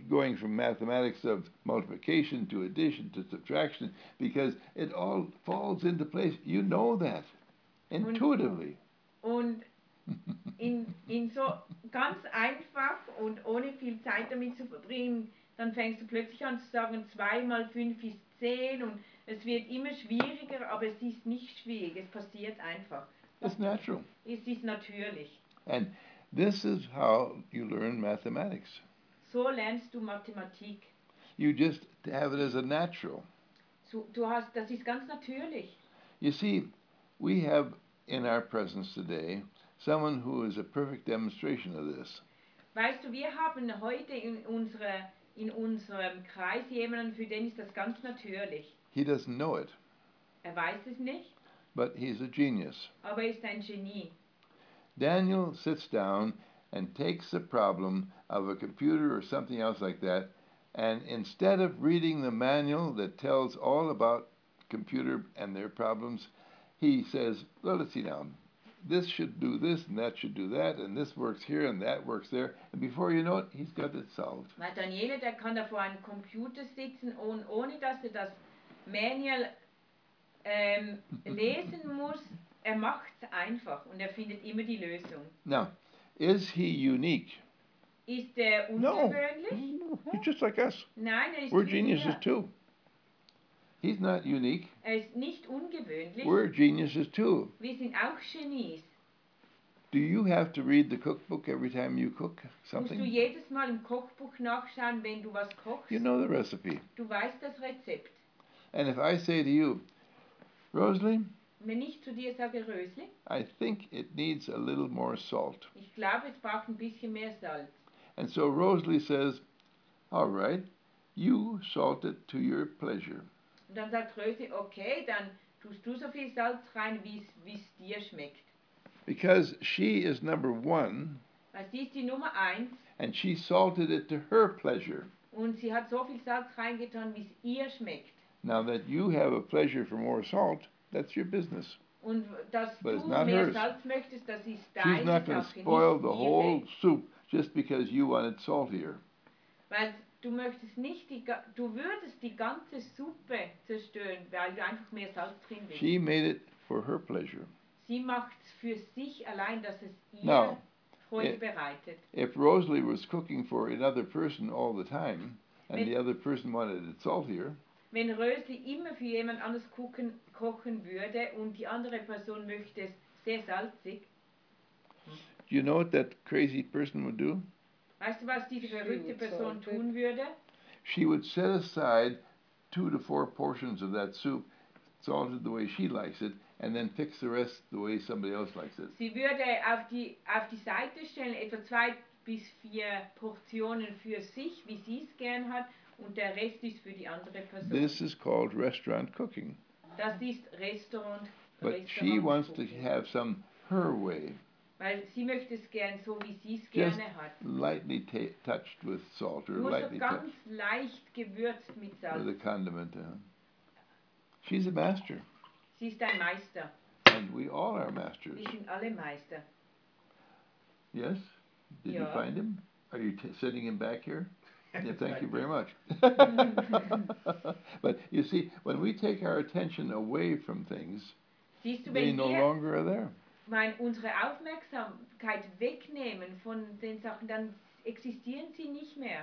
going from mathematics of multiplication to addition to subtraction because it all falls into place. You know that intuitively. Und in, in so ganz einfach und ohne viel Zeit damit zu verbringen, dann fängst du plötzlich an zu sagen, zwei mal fünf ist zehn und es wird immer schwieriger, aber es ist nicht schwierig, es passiert einfach. It's natural. Es ist natürlich. And this is how you learn mathematics. So lernst du Mathematik. You just have it as a natural. So, du hast, das ist ganz natürlich. You see, we have in our presence today someone who is a perfect demonstration of this. Weißt du, wir haben heute in, unsere, in unserem Kreis jemanden, für den ist das ganz natürlich. He doesn't know it, Er weiß es nicht, but he's a genius. aber er ist ein Genie. Daniel sits down and takes the problem of a computer or something else like that, and instead of reading the manual that tells all about computer and their problems, he says, well, let's see now. This should do this, and that should do that, and this works here, and that works there. And before you know it, he's got it solved. Weil Daniele, der kann da vor einem Computer sitzen, und ohne dass er das Manual ähm, lesen muss. Er macht es einfach und er findet immer die Lösung. Now, is he unique? Ist er No. ungewöhnlich? He's just like us. Nein, er ist We're wie geniuses wir. too. He's not unique. Er ist nicht ungewöhnlich. We're geniuses too. Wir sind auch Genies. Do you have to read the cookbook every time you cook Musst du something? jedes Mal im Kochbuch nachschauen, wenn du was kochst? You know the recipe. Du weißt das Rezept. And if I say to you, Rosalie, Wenn ich zu dir sage, Rösli, I think it needs a little more salt. ich glaube, es braucht ein bisschen mehr Salz. And so Rosalie says, all right, you salt it to your pleasure. Und dann sagt Rösli, okay, dann tust du so viel Salz rein, wie es dir schmeckt. Because she is number one, Weil sie ist die Nummer eins and she salted it to her pleasure. und sie hat so viel Salz reingetan, wie es ihr schmeckt. Now that you have a pleasure for more salt, that's your business. Und dass But du it's not mehr hers. Salz möchtest, das ist She's deine not going to Sache, spoil nicht the whole ihre. soup just because you want it saltier. Weil du möchtest nicht, die, ga- du würdest die ganze Suppe zerstören, weil du einfach mehr Salz drin willst. She made it for her pleasure. Sie macht es für sich allein, dass es ihr Now, Freude it- bereitet. If Rosalie was cooking for another person all the time, and Wenn- the other person wanted it saltier, Wenn Rösli immer für jemand anders kochen, kochen würde und die andere Person möchte es sehr salzig, do you know what that crazy person would do? weißt du, was diese She verrückte would Person salt it. tun würde? She would set aside two to four portions of that soup, salted the way she likes it, and then fix the rest the way somebody else likes it. Sie würde auf die, auf die Seite stellen, etwa zwei bis vier Portionen für sich, wie sie es gern hat, und der Rest ist für die andere Person. This is called restaurant cooking. Das ist Restaurant. But she Restaurant wants to Cooking. have some her way, Weil sie möchte es gern so, wie sie es just gerne hat. lightly ta touched with salt or Nur so lightly ganz touched leicht gewürzt mit with a Salz. condiment. Uh, she's a master, Sie ist ein Meister. and we all are masters. Wir sind alle Meister. Yes? Did you Yeah. find him? Are you t- sending him back here? Yeah, thank you very much. But you see, when we take our attention away from things, Siehst du, they wenn no wir longer are there. mein, unsere Aufmerksamkeit wegnehmen von den Sachen, dann existieren sie nicht mehr.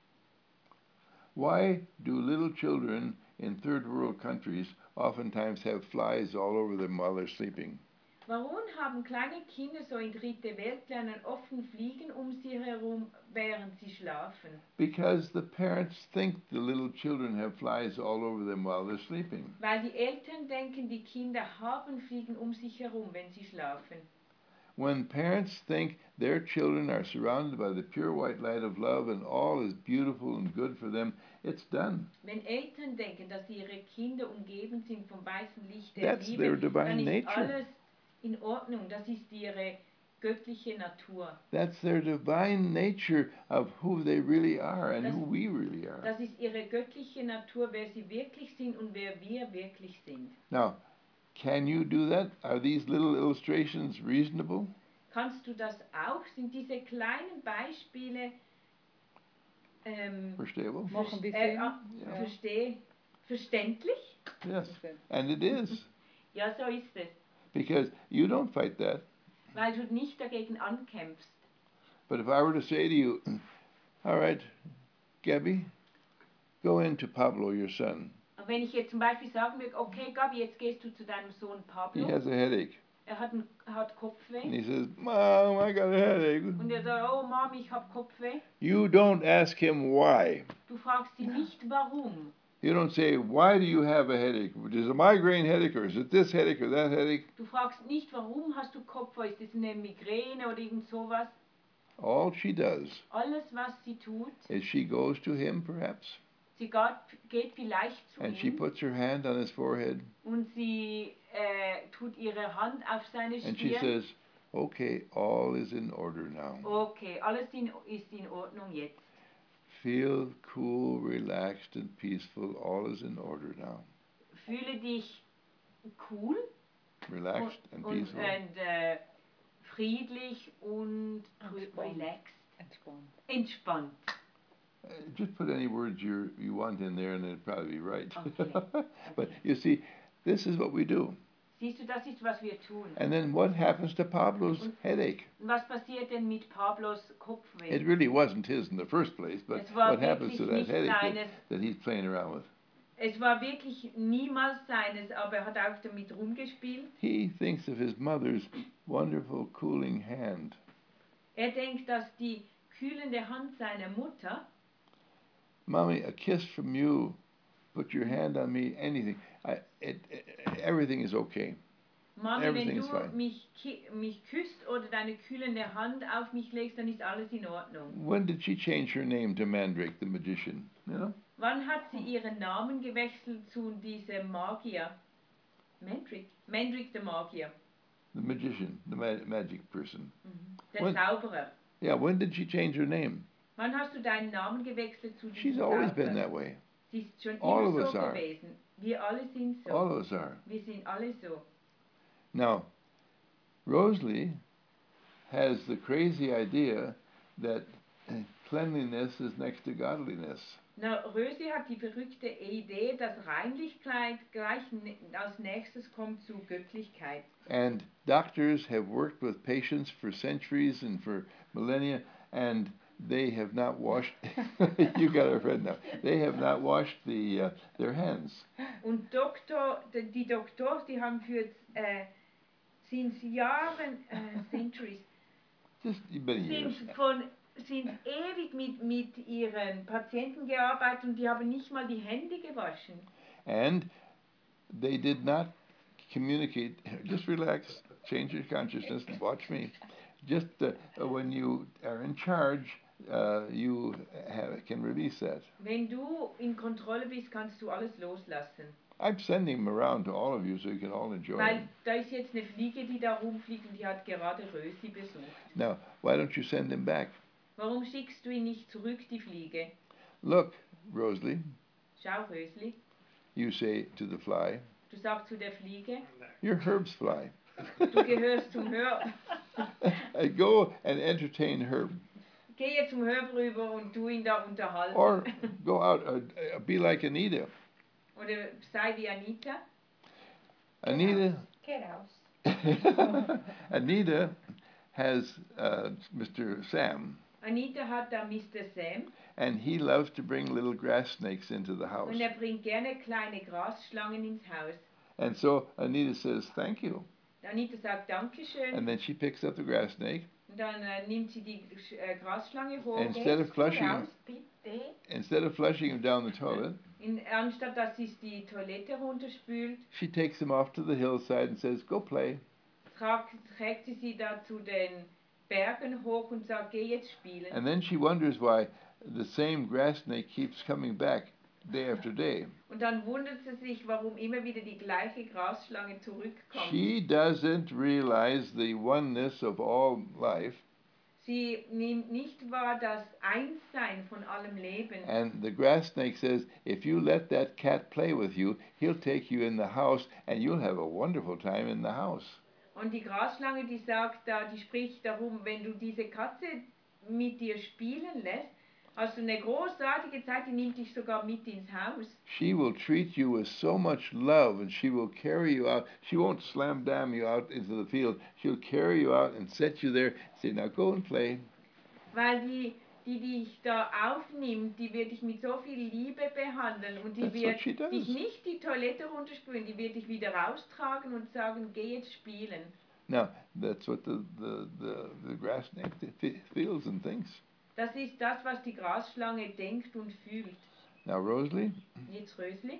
Why do little children in third world countries oftentimes have flies all over them while they're sleeping? Warum haben kleine Kinder so in dritte Weltländern offen Fliegen um sie herum, während sie schlafen? Because the parents think the little children have flies all over them while they're sleeping. Weil die Eltern denken, die Kinder haben Fliegen um sich herum, wenn sie schlafen. When parents think their children are surrounded by the pure white light of love and all is beautiful and good for them, it's done. Wenn Eltern denken, dass ihre Kinder umgeben sind vom weißen Licht der That's Liebe, their divine dann ist nature. alles in Ordnung. Das ist ihre göttliche Natur. That's their divine nature of who they really are and Das- who we really are. Das ist ihre göttliche Natur, wer sie wirklich sind und wer wir wirklich sind. Now, can you do that? Are these little illustrations reasonable? Kannst du das auch? Sind diese kleinen Beispiele ähm, Verstehable? Machen die äh, Sinn? ah, Ja. versteh, verständlich? Yes. And it is. Ja, so ist es. Because you don't fight that. Weil du nicht dagegen ankämpfst. But if I were to say to you, all right, Gabby, go into Pablo, your son. Und wenn ich jetzt zum Beispiel sagen würde, okay, Gabi, jetzt gehst du zu deinem Sohn He Pablo, has a headache. er hat, ein, hat And Kopfweh. he says, Mom, I got a headache. Und er sagt, oh Mom, ich habe Kopfweh. You don't ask him why. Du fragst ihn nicht, warum. You don't say, why do you have a headache? Is it a migraine headache or is it this headache or that headache? Du fragst nicht, warum hast du Kopfweh? Ist das eine Migräne oder irgend sowas? All she does Alles, was sie tut, is she goes to him, perhaps, sie geht, geht vielleicht zu and she ihm puts her hand on his forehead, und sie äh, tut ihre Hand auf seine and she Stirn. says, okay, all is in order now. Okay, alles in, ist in Ordnung jetzt. Feel cool, relaxed, and peaceful. All is in order now. Fühle dich cool Relaxed and und, peaceful. und äh, friedlich und re- Entspannt. relaxed. Entspannt. Entspannt. Uh, just put any words you you want in there, and it'd probably be right. Okay. But you see, this is what we do. Siehst du, das ist, was wir tun. And then what happens to Pablo's Und- headache? Und was passiert denn mit Pablos Kopfweh? It really wasn't his in the first place, but Es war what happens to wirklich that nicht headache that, seines. that he's playing around with? Es war wirklich niemals seines, aber er hat auch damit rumgespielt. He thinks of his mother's wonderful cooling hand. Er denkt, dass die kühlende Hand seiner Mutter, Mommy, a kiss from you, put your hand on me, anything. I, it, it, everything is okay. Mami, wenn Everything is du fine. mich, ki- mich küsst oder deine kühlende Hand auf mich legst, dann ist alles in Ordnung. When did she change her name to Mandrake the magician? You know? Wann hat sie ihren Namen gewechselt zu diesem Magier? Mendrick? Mendrick der Magier. The magician, the ma- magic person. Der When- Zauberer. Yeah, when did she change her name? Wann hast du deinen Namen gewechselt zu She's diesem always Zauberer? been that way. Sie ist schon All immer of us so are. gewesen. Wir alle sind so. All of us are. Wir sind alle so. Now, Rosalie has the crazy idea that uh, cleanliness is next to godliness. Na, Rösi hat die verrückte Idee, dass Reinlichkeit gleich ne- als nächstes kommt zu Göttlichkeit. And doctors have worked with patients for centuries and for millennia, and they have not washed. You got a friend now. They have not washed the uh, their hands. Und Doktor, die die Doktors, die haben für äh, sind Jahren, äh, centuries, Just many years. sind von sind ewig mit, mit ihren Patienten gearbeitet und die haben nicht mal die Hände gewaschen. And they did not communicate. Just relax, change your consciousness, and watch me. Just uh, when you are in charge, uh, you have, can release that. Wenn du in Kontrolle bist, kannst du alles loslassen. I'm sending them around to all of you so you can all enjoy Weil them. da ist jetzt eine Fliege, die da rumfliegt und die hat gerade Rösi besucht. Now, why don't you send them back? Warum schickst du ihn nicht zurück, die Fliege? Look, Rosalie, Schau, Rösli, you say to the fly, du sagst zu der Fliege, you're Herb's fly. du gehörst zum Hör. Uh, go and entertain Herb. Gehe zum Hörb rüber und tu ihn da unterhalten. Or go out, uh, uh, be like Anita. Oder sei wie Anita. Anita, Geh raus. Anita has uh, Mister Sam, Anita hat da Mister Sam and he loves to bring little grass snakes into the house. und er bringt gerne kleine Grasschlangen ins Haus. And so Anita says, thank you. Anita sagt Dankeschön And then she picks up the grass snake. und dann äh, nimmt sie die äh, Grasschlange hoch. And instead of Gehst du flushing him, raus, bitte? instead of flushing him down the toilet, In, anstatt dass sie die Toilette runterspült, she takes him off to the hillside and says, go play. tragt, trägt sie sie da zu den Bergen hoch und sagt, geh jetzt spielen. And then she wonders why the same grass snake keeps coming back day after day. Und dann wundert sie sich, warum immer wieder die gleiche Grasschlange zurückkommt. She doesn't realize the oneness of all life, Sie nimmt nicht wahr das Einssein von allem Leben. and the grass snake says, if you let that cat play with you, he'll take you in the house and you'll have a wonderful time in the house. Und die Grasschlange, die sagt da, die spricht darum, wenn du diese Katze mit dir spielen lässt, Hast du eine großartige Zeit, die nimmt dich sogar mit ins Haus. She will treat you with so much love, and she will carry you out. She won't slam dam you out into the field. She'll carry you out and set you there. Say, now go and play. Weil die, die dich da aufnimmt, die wird dich mit so viel Liebe behandeln und die That's what wird she does. dich nicht die Toilette runterspülen, die wird dich wieder raustragen und sagen, geh jetzt spielen. Now, that's what the, the, the, the grass snake fe- feels and thinks. Das ist das, was die Grasschlange denkt und fühlt. Now, Rosalie, Jetzt Rösli,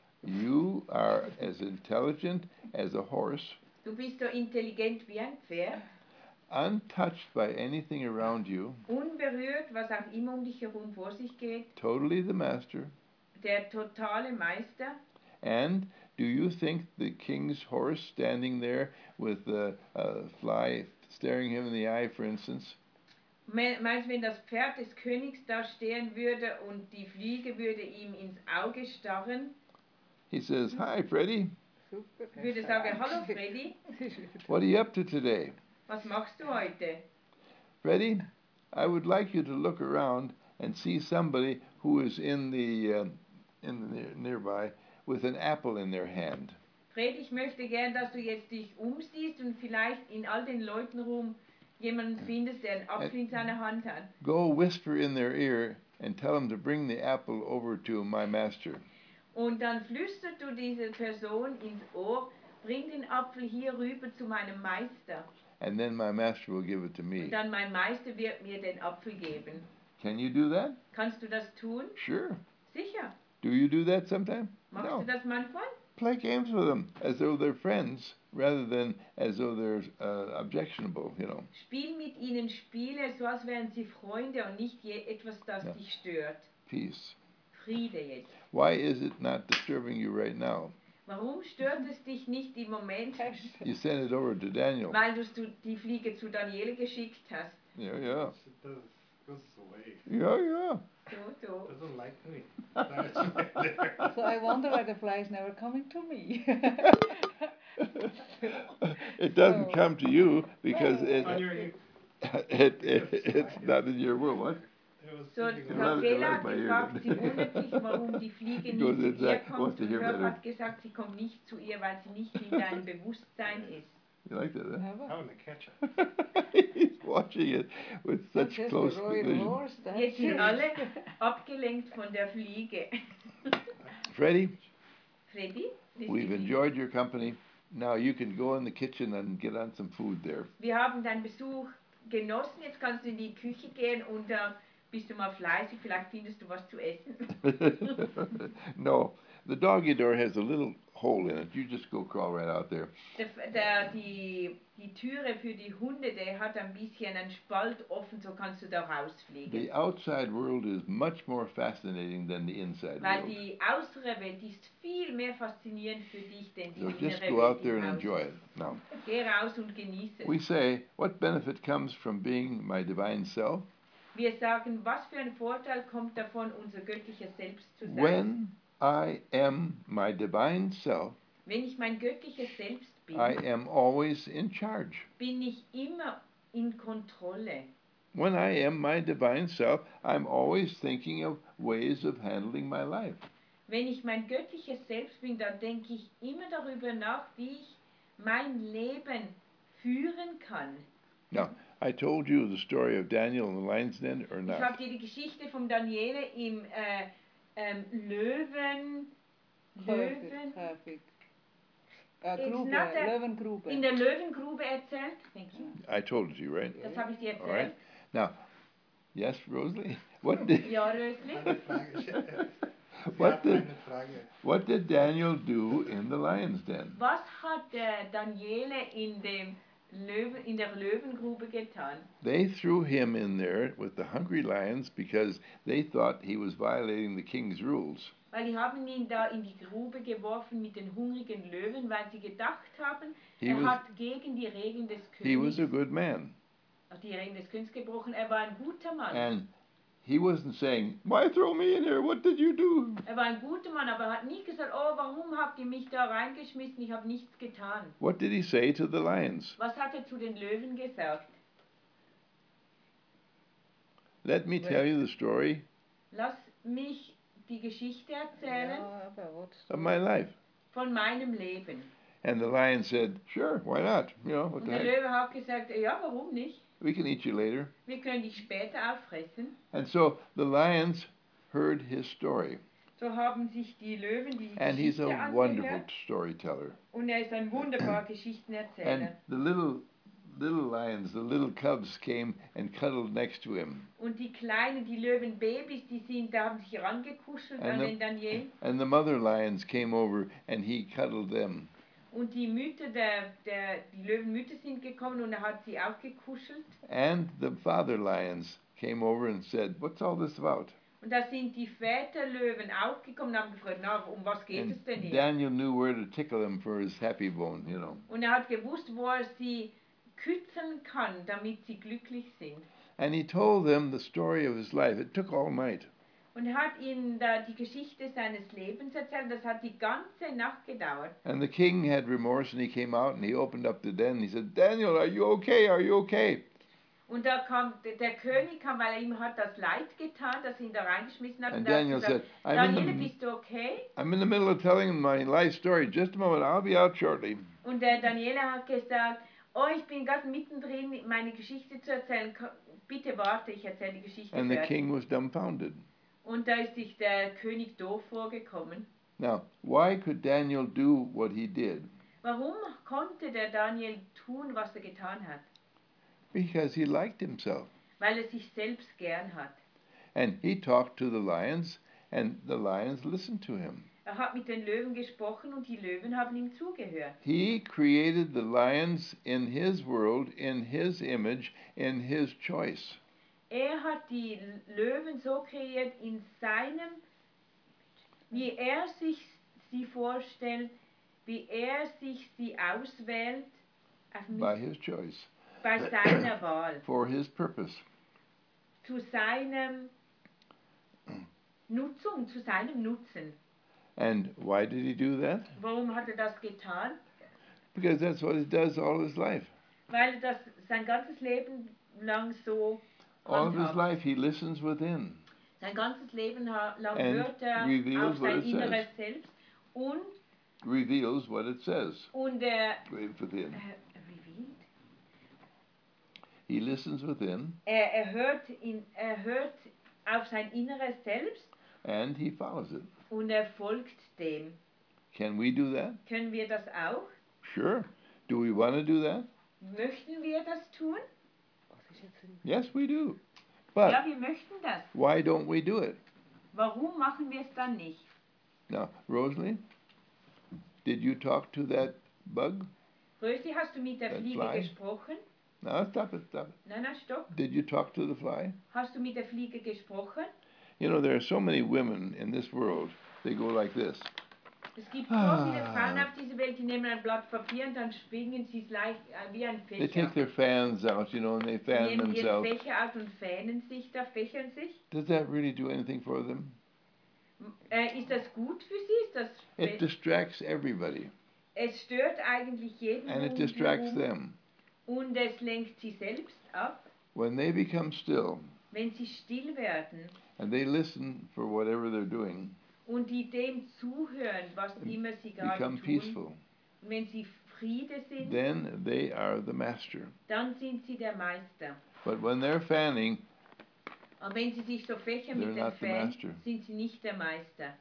you are as intelligent as a horse, du bist so intelligent wie ein Pferd, untouched by anything around you, unberührt, was auch immer um dich herum vor sich geht, totally the master. der totale Meister. And do you think the king's horse standing there with the uh, fly staring him in the eye, for instance, Me- Meinst du, wenn das Pferd des Königs da stehen würde und die Fliege würde ihm ins Auge starren, he says, "Hi, Freddie, Super. würde sagen, hallo Freddy, what are you up to today? was machst du heute? Freddie, I would like you to look around and see somebody who is in the uh, in the near, nearby with an apple in their hand." Fred, ich möchte gern, dass du jetzt dich umsiehst und vielleicht in all den Leuten rum jemanden findest, der einen Apfel in seiner Hand hat. Go whisper in their ear and tell them to bring the apple over to my master. Und dann flüstert du diese Person ins Ohr, bring den Apfel hier rüber zu meinem Meister. And then my master will give it to Und me. dann mein Meister wird mir den Apfel geben. Can you do that? Kannst du das tun? Sure. Sicher. Do you do that sometime? Machst No. du das manchmal? Play games with them as though they're friends rather than as though they're uh, objectionable, you know. Spiel mit ihnen Spiele, so als wären sie Freunde und nicht je etwas, das Ja. dich stört. Peace. Friede jetzt. Why is it not disturbing you right now? Warum stört es dich nicht im Moment? You sent it over to Daniel. Weil du die Fliege zu Daniele geschickt hast. Yeah, yeah. It does, goes away. Yeah, yeah. So, so. Doesn't like me. That's right there. So I wonder why the fly is never coming to me. It doesn't So- come to you because it, On your hip. it, it, it's not in your will. What? It was So, sitting Right- on Gabriela right hat by ear. gefragt, sie wundert sich, warum die Fliege Goes nicht zu inside, ihr kommt. wants to Und hear Herb better. hat gesagt, sie kommt nicht zu ihr, weil sie nicht in deinem Bewusstsein ist. You like that? Huh? Never. How to catch it. He's watching it with That's such just close a royal vision. horse. That's Jetzt sind it. alle abgelenkt von der Fliege. Freddie, Freddy, bist we've du- enjoyed your company. Now you can go in the kitchen and get on some food there. wir haben deinen Besuch genossen. Jetzt kannst du in die Küche gehen und äh, bist du mal fleißig. Vielleicht findest du was zu essen. No, the doggy door has a little hole in it. You just go crawl right out there. Der, der, die, die Türe für die Hunde, der hat ein bisschen einen Spalt offen, so kannst du da rausfliegen. The outside world is much more fascinating than the inside Weil world. die äußere Welt ist viel mehr faszinierend für dich, denn die So just innere go out Welt there im and Haus enjoy ist. it. Now, Geh raus und genieße we es. say, what benefit comes from being my divine self? Wir sagen, was für ein Vorteil kommt davon, unser göttliches Selbst zu sein. When I am my divine self, Wenn ich mein göttliches Selbst bin, I am always in charge. bin ich immer in Kontrolle. When I am my divine self, I'm always thinking of ways of handling my life. Wenn ich mein göttliches Selbst bin, dann denke ich immer darüber nach, wie ich mein Leben führen kann. Now, I told you the story of Daniel in the lion's den, or Ich not? habe dir die Geschichte von Daniele im äh, ähm, Löwen, Löwen, Perfect, perfect. Uh, It's Grube, not a- Löwengrube. in der Löwengrube erzählt. Thank you. I told it to you, right? Das habe ich dir All right. erzählt. Now, yes, Rosalie? What did, Ja, Rösli. Eine Frage. Sie What hat the- eine Frage. what did Daniel do in the lion's den? Was hat äh, Daniele in, dem Löwen, in der Löwengrube getan? They threw him in there with the hungry lions because they thought he was violating the king's rules. Weil die haben ihn da in die Grube geworfen mit den hungrigen Löwen, weil sie gedacht haben, He er was, hat gegen die Regeln des he was Königs, a good man. die Regeln des Königs gebrochen. Er war ein guter Mann. And he wasn't saying, why throw me in here? What did you do? Er war ein guter Mann, aber er hat nie gesagt, oh, warum habt ihr mich da reingeschmissen? Ich habe nichts getan. What did he say to the lions? Was hat er zu den Löwen gesagt? Let me tell you the story Lass mich die Geschichte erzählen Ja, aber what? of my life. von meinem Leben. And the lion said, sure, why not? You know, what Und the der heck? Löwe hat gesagt, ja, warum nicht? We can eat you later. Wir können dich später auffressen. And so the lions heard his story. So haben sich die Löwen die And he's Geschichte a wonderful angehört. storyteller. Und er ist ein wunderbarer Geschichtenerzähler. And the little little lions, the little cubs came and cuddled next to him. Und die Kleinen, die Löwenbabys, die sind, da haben sich rangekuschelt And an the- den Daniel. And the mother lions came over and he cuddled them. Und die Mütter, der, der, die Löwenmütter sind gekommen und er hat sie auch gekuschelt. And the father lions came over and said, what's all this about? Und da sind die Väterlöwen auch gekommen und haben gefragt, na, um was geht And es denn hier? Daniel knew where to tickle him for his happy bone, you know. Und er hat gewusst, wo er sie kützen kann, damit sie glücklich sind. And he told them the story of his life. It took all night. Und er hat ihnen da die Geschichte seines Lebens erzählt. Das hat die ganze Nacht gedauert. And the king had remorse and he came out and he opened up the den and he said, Daniel, are you okay? Are you okay? Und da kam der, der König, kam, weil er ihm hat das Leid getan, dass er ihn da reingeschmissen hat. And Und er hat Daniel gesagt, said, I'm Daniele, in, the, bist du okay? I'm in the middle of telling him my life story. Just a moment, I'll be out shortly. Und der Daniele hat gesagt, oh, ich bin gerade mittendrin, meine Geschichte zu erzählen. Ko- Bitte warte, ich erzähle die Geschichte And the fertig. king was dumbfounded. Und da ist sich der König doof vorgekommen. Now, why could Daniel do what he did? Warum konnte der Daniel tun, was er getan hat? Because he liked himself. Weil er sich selbst gern hat. And he talked to the lions, and the lions listened to him. Er hat mit den Löwen gesprochen und die Löwen haben ihm zugehört. He created the lions in his world, in his image, in his choice. Er hat die Löwen so kreiert in seinem, wie er sich sie vorstellt, wie er sich sie auswählt, auf By mich, his choice, bei seiner Wahl, for his purpose. zu seinem Nutzung, zu seinem Nutzen. And why did he do that? Warum hat er das getan? Because that's what he does all his life. Weil er das sein ganzes Leben lang so All of his handhabt. life he listens within. Sein ganzes Leben ha- lang And hört er reveals auf what sein it inneres Selbst und, Reveals what it says und er within. äh, revealed. He listens within Er, er, hört in, er hört auf sein inneres Selbst and he follows it. und er folgt dem. Can we do that? Können wir das auch? Sure. Do we want to do that? Möchten wir das tun? Was ist jetzt in Yes, we do. Ja, But wir möchten das. why don't we do it? Warum machen wir es dann nicht? Now, Rosalie, did you talk to that bug? Rösli, hast du mit der That Fliege fly? gesprochen? No, stop it, stop it. Nein, nein, stopp. Did you talk to the fly? Hast du mit der Fliege gesprochen? You know, there are so many women in this world, they go like this. Es gibt so Ah. viele Frauen auf dieser Welt, die nehmen ein Blatt Papier und dann schwingen sie es leicht äh, wie ein They Fächer. take their fans out, you know, and they Sie fan nehmen ihren themselves. Fächer out und fähnen sich da, fächern sich. Does that really do anything for them? Äh, ist das gut für sie? Ist das It be- distracts everybody, es stört eigentlich jeden and it um sie distracts rum them. und es lenkt sie selbst ab. When they become still Wenn sie still werden and they listen for whatever they're doing, und die dem zuhören, was immer sie gerade become tun, peaceful, wenn sie Friede sind, then they are the master. dann sind sie der Meister. But when they're fanning, Aber wenn sie sich so fächern They're mit den not the Fans, master. sind sie nicht der Meister.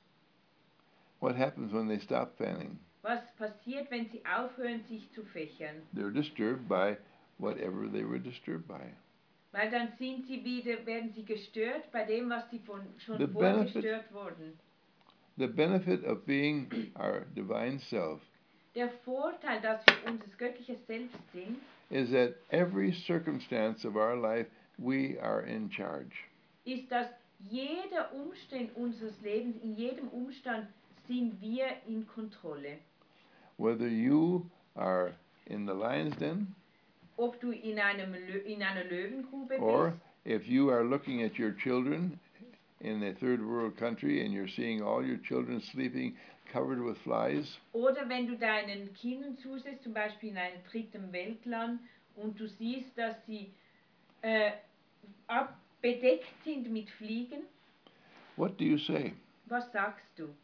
what happens when they stop fanning? Was passiert, wenn sie aufhören, sich zu fächern? They're disturbed by whatever they were disturbed by. Weil dann sind sie wieder, werden sie gestört bei dem, was sie von, schon The vorher benefit- gestört wurden. The benefit of being our divine self Der Vorteil, dass wir unser göttliches Selbst sind, is that every circumstance of our life, we are in charge. ist, dass jeder Umstand unseres Lebens, in jedem Umstand sind wir in Kontrolle. Whether you are in the lion's den, Ob du in, einem Lö in einer Löwengrube or bist, if you are looking at your children in a third world country and you're seeing all your children sleeping covered with flies, oder wenn du deinen Kindern zusiehst, zum Beispiel in einem dritten Weltland, und du siehst, dass sie äh, bedeckt sind mit Fliegen, what do you say? was sagst du?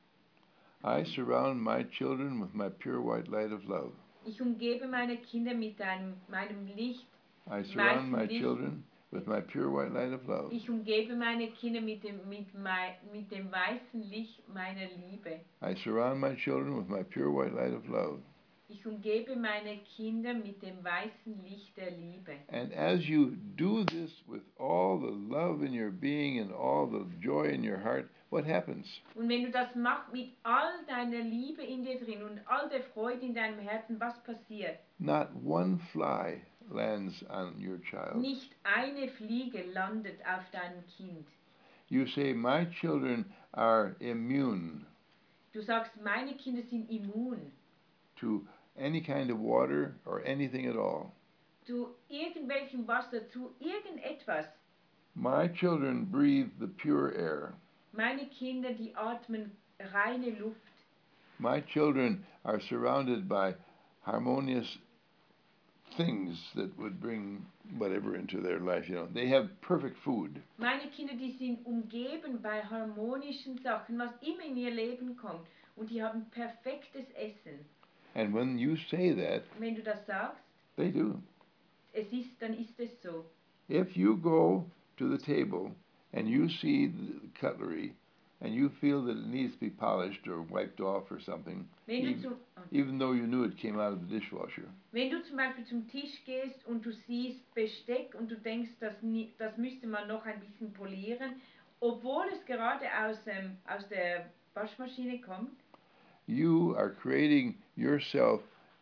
I surround my children with my pure white light of love. Ich umgebe meine Kinder mit einem, meinem Licht. I surround my Weißen Licht. children with my pure white light of love. Ich umgebe meine Kinder mit dem, mit, mei, mit dem weißen Licht meiner Liebe. I surround my children with my pure white light of love. Ich umgebe meine Kinder mit dem weißen Licht der Liebe. And as you do this with all the love in your being and all the joy in your heart, what happens? Und wenn du das machst mit all deiner Liebe in dir drin und all der Freude in deinem Herzen, was passiert? Not one fly lands on your child. Nicht eine Fliege landet auf deinem Kind. You say, my children are immune Du sagst, meine Kinder sind immun. to any kind of water or anything at all. Zu irgendwelchem Wasser, zu irgendetwas. My children breathe the pure air. Meine Kinder, die atmen reine Luft. My children are surrounded by harmonious things that would bring whatever into their life, you know. They have perfect food. Meine Kinder, die sind umgeben bei harmonischen Sachen, was immer in ihr Leben kommt. Und die haben perfektes Essen. And when you say that, Und wenn du das sagst, they do. es ist, dann ist es so. If you go to the table and you see the cutlery and you feel that it needs to be polished or wiped off or something, Wenn du, even, zum, even though you knew it came out of the dishwasher, wenn du zum Beispiel zum Tisch gehst und du siehst Besteck und du denkst, das, nie- das müsste man noch ein bisschen polieren, obwohl es gerade aus, ähm, aus der Waschmaschine kommt, you are creating yourself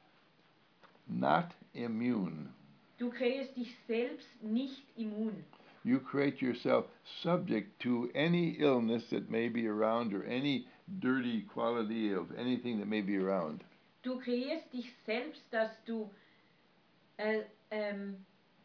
not immune. du kreierst dich selbst nicht immun. You create yourself subject to any illness that may be around or any dirty quality of anything that may be around. Du kreierst dich selbst, dass du, äh, ähm,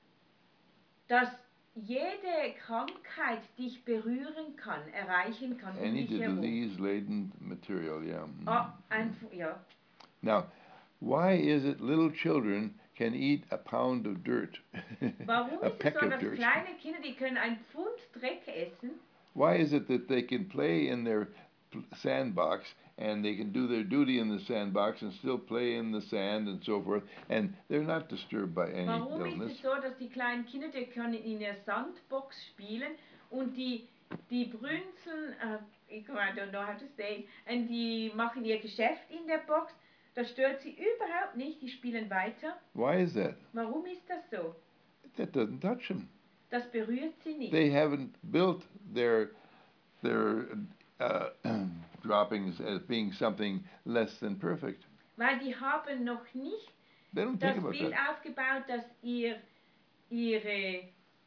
dass jede Krankheit dich berühren kann, erreichen kann um Any dich herum. disease-laden material, yeah. Mm. Ah, ein, ja. Now, why is it little children can eat a pound of dirt, Warum a ist es peck so, of dass dirt? kleine Kinder, die können ein Pfund Dreck essen? Why is it that they can play in their pl- sandbox and they can do their duty in the sandbox and still play in the sand and so forth, and they're not disturbed by any Warum ist illness? es so, dass die kleinen Kinder, die können in der Sandbox spielen und die, die brünzeln, äh, I don't know how to say, und die machen ihr Geschäft in der Box, das stört sie überhaupt nicht, die spielen weiter. Why is that? Warum ist das so? That doesn't touch them. Das berührt sie nicht. They haven't built their their uh, droppings as being something less than perfect. Weil die haben noch nicht They don't das think about Bild that. aufgebaut, dass ihr, ihre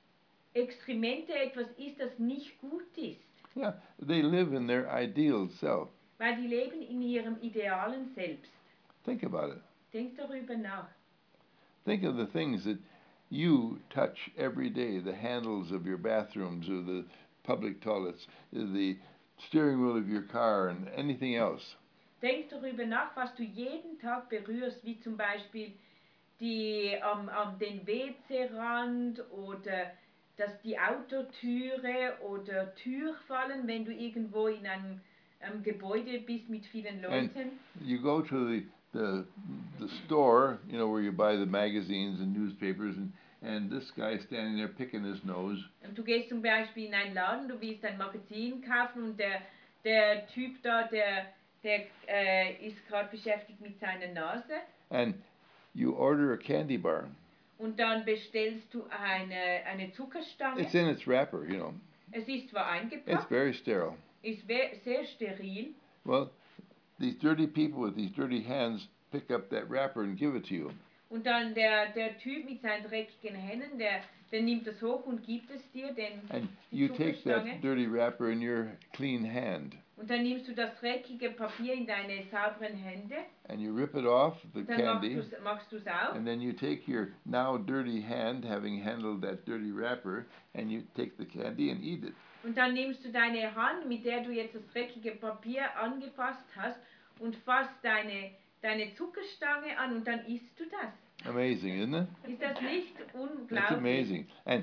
Exkremente etwas ist, das nicht gut ist. Yeah, they live in their ideal self. Weil die leben in ihrem idealen Selbst. Think about it. Denk darüber nach. Think of the things that you touch every day, the handles of your bathrooms or the public toilets, the steering wheel of your car and anything else. Denk darüber nach, was du jeden Tag berührst, wie zum Beispiel die, ähm, ähm, den W C-Rand oder dass die Autotüre oder Türfallen, wenn du irgendwo in einem ähm, Gebäude bist mit vielen Leuten. You go to the, the the store, you know, where you buy the magazines and newspapers, and, and this guy standing there picking his nose. Und du gehst zum Beispiel in einen Laden, du willst ein Magazin kaufen und der, der Typ da, der, der äh, ist gerade beschäftigt mit seiner Nase. And you order a candy bar. Und dann bestellst du eine, eine Zuckerstange. It's in its wrapper, you know. Es ist zwar It's eingepackt, very sterile. ist we- sehr steril. Well, these dirty people with these dirty hands pick up that wrapper and give it to you. Und dann der, der Typ mit seinen dreckigen Händen, der, der nimmt das hoch und gibt es dir, den, And die you take Zuckerstange. that dirty wrapper in your clean hand Und dann nimmst du das dreckige Papier in deine sauberen Hände. and you rip it off the Dann machst candy. du's- machst du es auf. And then you take your now dirty hand, having handled that dirty wrapper, and you take the candy and eat it. Und dann nimmst du deine Hand, mit der du jetzt das dreckige Papier angefasst hast, und fasst deine, deine Zuckerstange an und dann isst du das. Amazing, isn't it? Ist das nicht That's unglaublich? amazing. And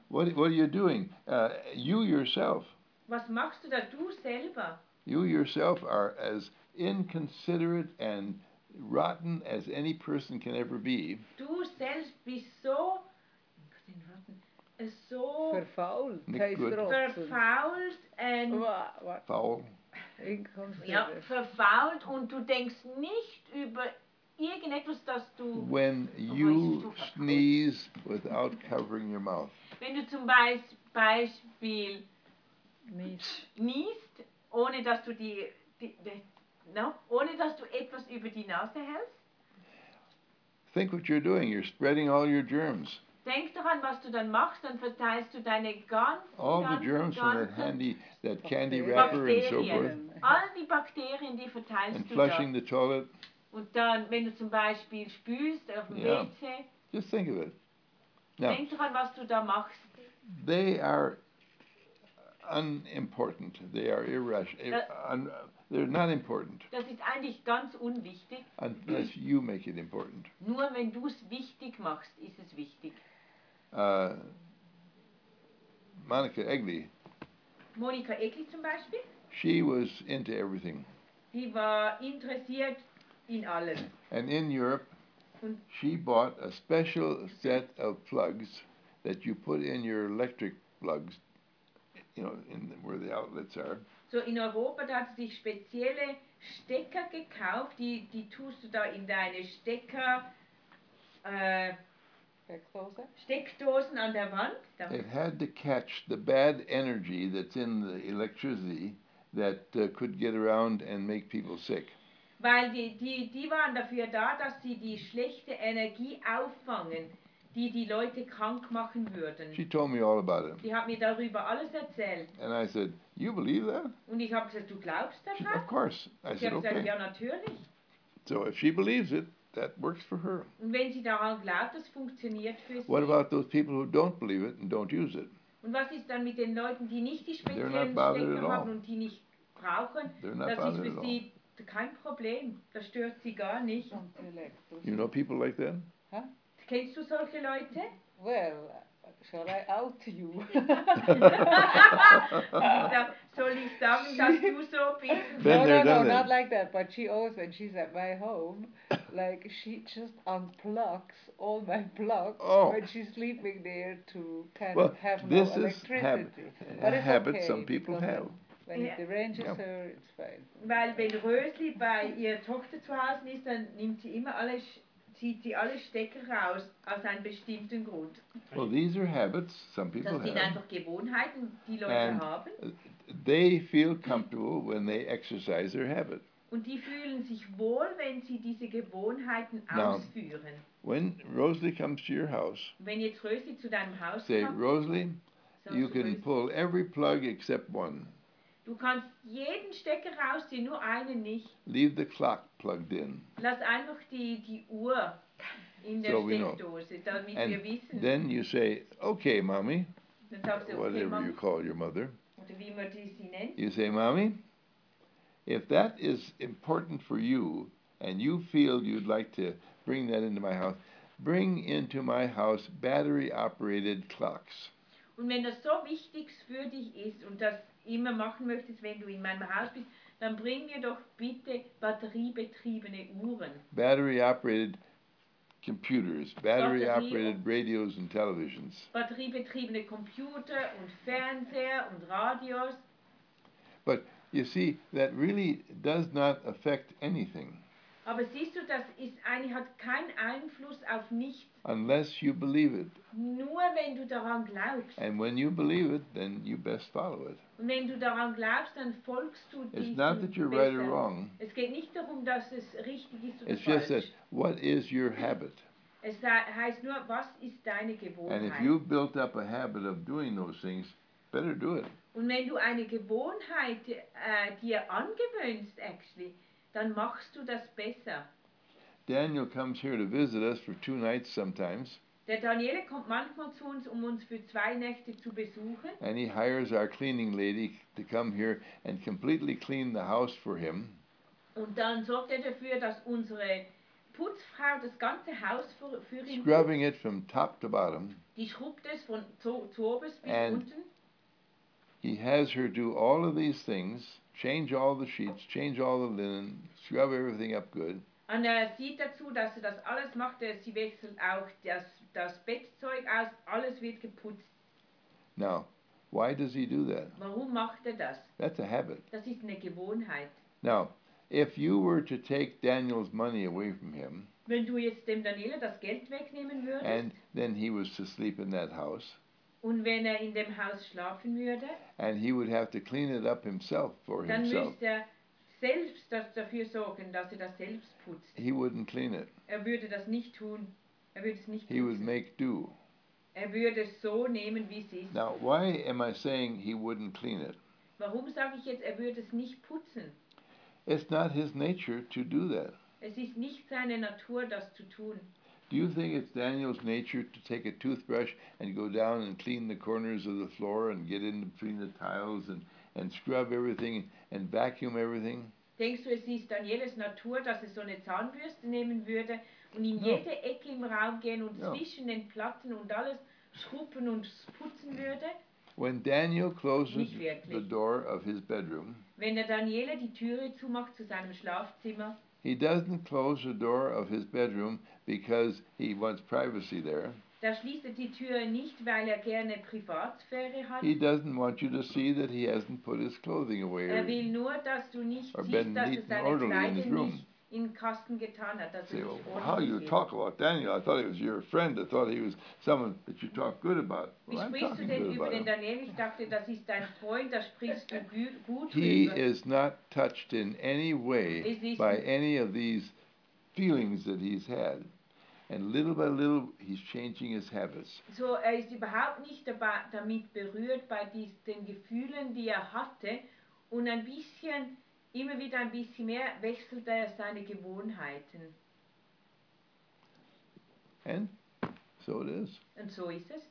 What, what are you doing? Uh, you yourself, Was machst du da, du selber? you yourself are as inconsiderate and rotten as any person can ever be. Du selbst bist so, äh, so Verfault Nicht heißt gut. rotzen. verfault und Wa- wa- Foul. ja, Inconsiderate. verfault und du denkst nicht über irgendetwas, das du, When you sneeze without covering your mouth. wenn du zum Beis- Beispiel Nicht. niest, ohne dass du die, die, die no, ohne dass du etwas über die Nase hältst. Think what you're doing. You're spreading all your germs. Denk daran, was du dann machst, dann verteilst du deine ganzen, All the ganzen, germs from that ganzen handy, that candy Bakterien. wrapper and so forth. Bakterien. All die Bakterien, die verteilst And du da. flushing the toilet. Und dann, wenn du zum Beispiel spülst auf dem Ja. W C, Just think of it. Now, denk daran, was du da machst. they are unimportant. They are irrational. Un, they're not important Das ist eigentlich ganz unwichtig. unless you make it important. Nur wenn du es wichtig machst, ist es wichtig. Uh, Monica Egli, Monika Egli zum Beispiel, she was into everything. die war interessiert in alles. And in Europe, Und- she bought a special set of plugs that you put in your electric plugs, you know, in where the outlets are. So in Europa, da hat sie sich spezielle Stecker gekauft, die, die tust du da in deine Stecker, äh, Steckdose? Steckdosen an der Wand. Da. It had to catch the bad energy that's in the electricity that uh, could get around and make people sick. Weil die, die, die waren dafür da, dass sie die schlechte Energie auffangen, die die Leute krank machen würden. She told me all about it. Die hat mir darüber alles erzählt. And I said, you believe that? Und ich habe gesagt, du glaubst She, daran? of course. I Ich said, habe gesagt, okay. ja natürlich. So if she believes it, that works for her. Und wenn sie daran glaubt, das funktioniert für sie. What about those people who don't believe it and don't use it? Und was ist dann mit den Leuten, die nicht die They're speziellen not bothered Stecker at all. haben und die nicht brauchen? They're not Das ist bothered für at all. sie kein Problem. Das stört sie gar nicht. Und Elektros. You know people like that? Kennst du solche Leute? Well, shall I out you? Da soll ich sagen, dass du so bist? Been no, there, no, no, done that. not like that. But she always, when she's at my home, like she just unplugs all my plugs Oh. when she's sleeping there to kind Well, of have this no is electricity. hab- but a it's habit okay, some people because have. When Yeah. it deranges Yeah. her, it's fine. Weil wenn Rösli bei ihrer Tochter zu Hause ist, dann nimmt sie immer alle, zieht sie alle Stecker raus, aus einem bestimmten Grund. Well, these are habits some people Das sind have. einfach Gewohnheiten, die Leute And haben. they feel comfortable when they exercise their habit. Und die fühlen sich wohl, wenn sie diese Gewohnheiten Now- ausführen. When Rosalie comes to your house, Und wenn jetzt Rösli zu deinem Haus say, kommt, Rosalie, sagst you du, can Rösli, pull every plug except one. du kannst jeden Stecker rausziehen, nur einen nicht. Leave the clock plugged in. Lass einfach die, die Uhr in der So we know. Steckdose, damit wir And wissen. then you say, okay, mommy, Dann sagst du, okay, whatever Mama, you call your mother. oder wie man die sie nennt. You say, mommy, if that is important for you and you feel you'd like to bring that into my house, bring into my house battery operated clocks. Und wenn das so wichtig für dich ist und das immer machen möchtest, wenn du in meinem Haus bist, dann bring mir doch bitte batteriebetriebene Uhren. Battery operated computers, battery Batterie- operated radios and televisions. Batteriebetriebene Computer und Fernseher und Radios. But you see, that really does not affect anything Aber siehst du, das ist eine, hat keinen Einfluss auf nichts. unless you believe it. Nur wenn du daran glaubst. And when you believe it, then you best follow it. Und wenn du daran glaubst, dann folgst du It's diesem not that you're right besser. or wrong. Es geht nicht darum, dass es richtig ist oder It's just that falsch. what is your habit? Es he- heißt nur, was ist deine And if Gewohnheit? you've built up a habit of doing those things, better do it. Und wenn du eine Gewohnheit äh, dir angewöhnst, actually, dann machst du das besser. Daniel comes here to visit us for two nights sometimes, Der Daniele kommt manchmal zu uns, um uns für zwei Nächte zu besuchen. and he hires our cleaning lady to come here and completely clean the house for him. Und dann sorgt er dafür, dass unsere Putzfrau das ganze Haus für, für ihn scrubbing putzt. it from top to bottom. Die schrubbt es von zu, zu oberst bis And unten. he has her do all of these things, change all the sheets, change all the linen, scrub everything up good. Und er sieht dazu, dass sie das alles macht. Sie wechselt auch das, das Bettzeug aus. Alles wird geputzt. Now, why does he do that? Warum macht er das? That's a habit. Das ist eine Gewohnheit. Now, if you were to take Daniel's money away from him, Wenn du jetzt dem Daniele das Geld wegnehmen würdest and then he was to sleep in that house, und wenn er in dem Haus schlafen würde, and he would have to clean it up himself for dann himself, müsste er selbst das, dafür sorgen, dass er das selbst putzt. he wouldn't clean it. Er würde das nicht tun. Er würde es nicht He would putzen. make do. Er würde es so nehmen, wie es ist. Now, why am I saying he wouldn't clean it? Warum sage ich jetzt, er würde es nicht putzen? It's not his nature to do that. Es ist nicht seine Natur, das zu tun. Do you think it's Daniel's nature to take a toothbrush and go down and clean the corners of the floor and get in between the tiles and, and scrub everything and vacuum everything? Denkst du, es ist Danieles Natur, dass er so eine Zahnbürste nehmen würde und in No. jede Ecke im Raum gehen und No. zwischen den Platten und alles schrubben und putzen würde? When Daniel closes Nicht wirklich. the door of his bedroom, Wenn der Daniele die Türe zumacht zu seinem Schlafzimmer, he doesn't close the door of his bedroom because he wants privacy there. da schließt er die Tür nicht, weil er gerne Privatsphäre hat. He doesn't want you to see that he hasn't put his clothing away Er or will nur, dass du nicht or siehst, been dass neat er and seine orderly in Kleider his room. nicht in den Kasten getan hat, dass say, er well, nicht how you ordentlich ist. talk about Daniel? I thought he was your friend. I thought he was someone that you talk good about. Wie Well, I'm sprichst du talking denn good über about den him. Daniel? Ich dachte, das ist dein Freund, da sprichst du gü- gut He drüber. is not touched in any way Es ist by any of these feelings that he's had. And little by little, he's changing his habits. So, er ist überhaupt nicht dabei, damit berührt bei dies, den Gefühlen, die er hatte. Und ein bisschen, immer wieder ein bisschen mehr, wechselt er seine Gewohnheiten. And so it is. Und so ist es.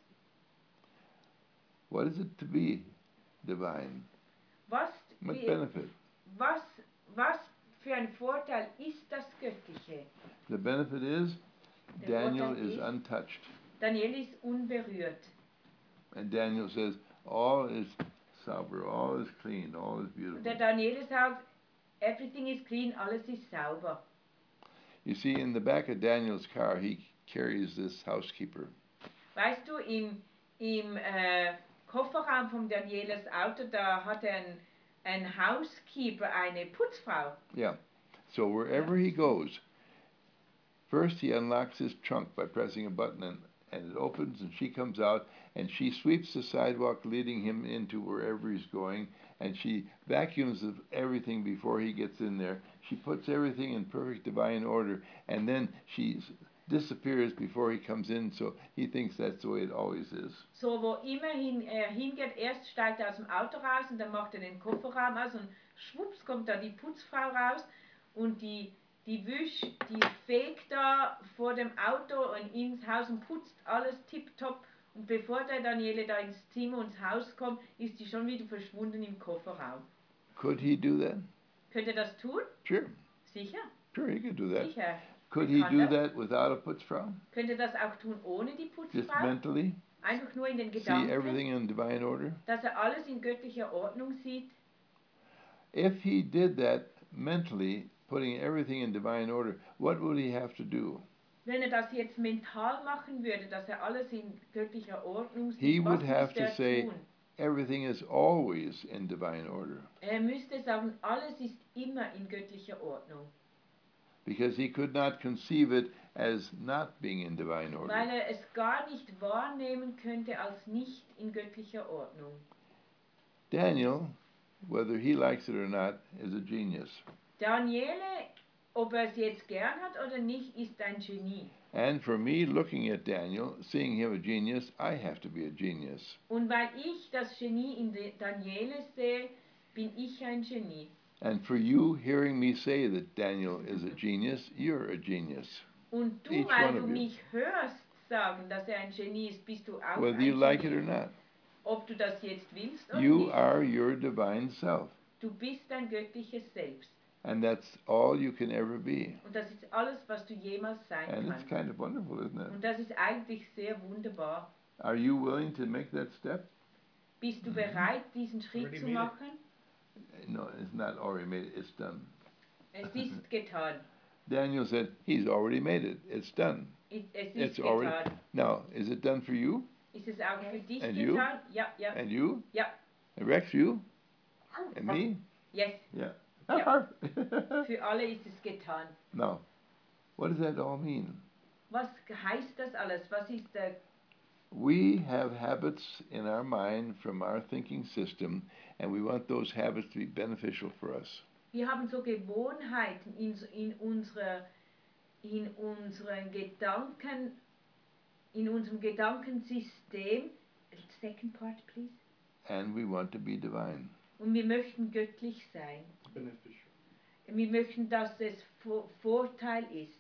What is it to be divine? Was, What wie, benefit? was, was für ein Vorteil ist das Göttliche? The benefit is Der Daniel Vorteil is ist, untouched. Daniel ist unberührt. And Daniel says, all is sober, all is clean, all is Und beautiful. der Daniel sagt, everything is clean, alles ist sauber. You see, in the back of Daniel's car, he carries this housekeeper. Weißt du, im, im äh, Kofferraum von Danieles Auto, da hat er ein, ein Housekeeper, eine Putzfrau. Yeah. So wherever he goes, first he unlocks his trunk by pressing a button and, and it opens and she comes out and she sweeps the sidewalk leading him into wherever he's going and she vacuums of everything before he gets in there. She puts everything in perfect divine order and then she disappears before he comes in, so he thinks that's the way it always is. So, wo immer hin, er hingeht, erst steigt er aus dem Auto raus und dann macht er den Kofferraum aus und schwupps kommt da die Putzfrau raus und die, die Wisch, die fegt da vor dem Auto und ins Haus und putzt alles tipptopp. Und bevor der Daniele da ins Zimmer und ins Haus kommt, ist die schon wieder verschwunden im Kofferraum. Could he do that? Könnt ihr das tun? Sure. Sicher, Sure, he could do that. sicher. Could he Kann do das? that without a Putzfrau? Könnt ihr das auch tun ohne die Just Putzfrau? mentally? Einfach nur in den See Gedanken, everything in divine order? dass er alles in göttlicher Ordnung sieht. If he did that mentally, putting everything in divine order, what would he have to do? Wenn er das jetzt mental machen würde, dass er alles in göttlicher Ordnung sieht, He was would have müsste to er say, tun? everything is always in divine order. Er müsste sagen, alles ist immer in göttlicher Ordnung. Because he could not conceive it as not being in divine order. Weil er es gar nicht wahrnehmen könnte als nicht in göttlicher Ordnung. Daniel, whether he likes it or not, is a genius. Daniele, ob er es jetzt gern hat oder nicht, ist ein Genie. And for me, looking at Daniel, seeing him a genius, I have to be a genius. Und weil ich das Genie in De- Daniele sehe, bin ich ein Genie. And for you, hearing me say that Daniel is a genius, you're a genius. Und du, Each weil one du of you. mich hörst sagen, dass er ein Genie ist, bist du auch Whether ein you like Genie. it or not. Ob du das jetzt willst oder You nicht. are your divine self. Du bist dein göttliches Selbst. And that's all you can ever be. Und das ist alles, was du jemals sein And it's kannst. kind of wonderful, isn't it? Und das ist eigentlich sehr wunderbar. Are you willing to make that step? Bist du bereit, diesen Schritt Already zu made it. machen? No, it's not already made it, it's done. Es ist getan. Daniel said, he's already made it, it's done. I- Es ist It's already- getan. Now, is it done for you? Ist es auch für Yes. dich And you? getan? Ja, ja. And you? Ja. And Rex, you? And me? Yes. Yeah. Ja. Für alle ist es getan. Now, what does that all mean? Was heißt das alles? Was ist der... We have habits in our mind from our thinking system, and we want those habits to be beneficial for us. Wir haben so Gewohnheiten in, in, unserer, in unseren Gedanken, in unserem Gedankensystem. Second part, please. And we want to be divine. Und wir möchten göttlich sein. Beneficial. Wir möchten, dass es Vor- Vorteil ist.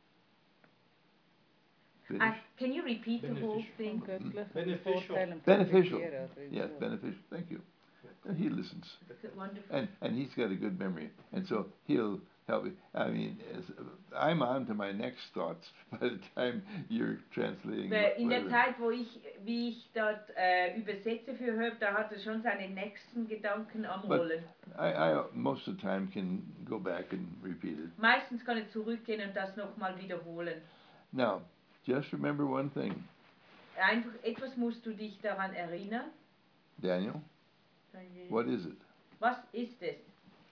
Uh, Finish? can you repeat the whole Beneficial. thing? Göttlich Beneficial. Vorteil und Beneficial. profitieren, oder Yes, so. beneficial. Thank you. And he listens. It's wonderful. And, and he's got a good memory. And so he'll help me. I mean, as, I'm on to my next thoughts by the time you're translating. Weil In der whatever. Zeit, wo ich, wie ich dort äh, übersetze für Herb, da hat er schon seine nächsten Gedanken am But- Rollen. I, I most of the time can go back and repeat it. Meistens kann er zurückgehen und das nochmal wiederholen. Now, just remember one thing, Einfach etwas musst du dich daran erinnern. Daniel. What is it? Was ist es?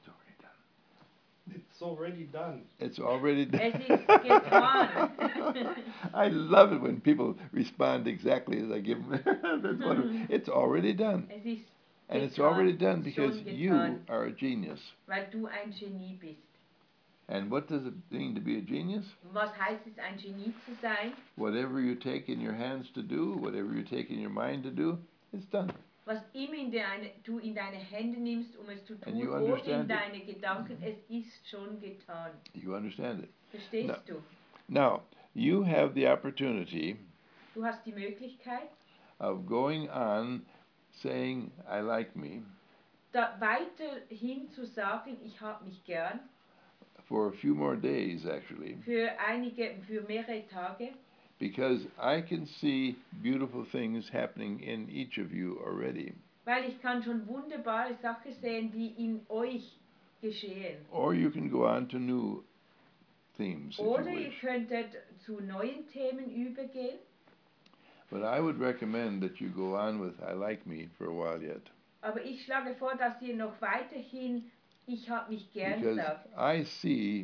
It's already done. It's already done. It's already done. Es ist getan. I love it when people respond exactly as I give them. That's wonderful. It's already done. Es ist And it's getan, already done because schon you getan, are a genius. weil du ein Genie bist. And what does it mean to be a genius? Und was heißt es, ein Genie zu sein? Whatever you take in your hands to do, whatever you take in your mind to do, it's done. Was immer in deine, du in deine Hände nimmst, um es zu And tun, you oder in understand it. deine Gedanken, es ist schon getan. You understand it. Verstehst du? Now, you have the opportunity Du hast die Möglichkeit, of going on saying, I like me, da weiterhin zu sagen, ich habe mich gern, for a few more days, actually, für einige, für mehrere Tage, because I can see beautiful things happening in each of you already. weil ich kann schon wunderbare Sachen sehen, die in euch geschehen. Or you can go on to new themes, if Oder you ihr wish. könntet zu neuen Themen übergehen. But I would recommend that you go on with I like me for a while yet. Aber ich schlage vor, dass ihr noch weiterhin ich habe mich gern Because sagt. I see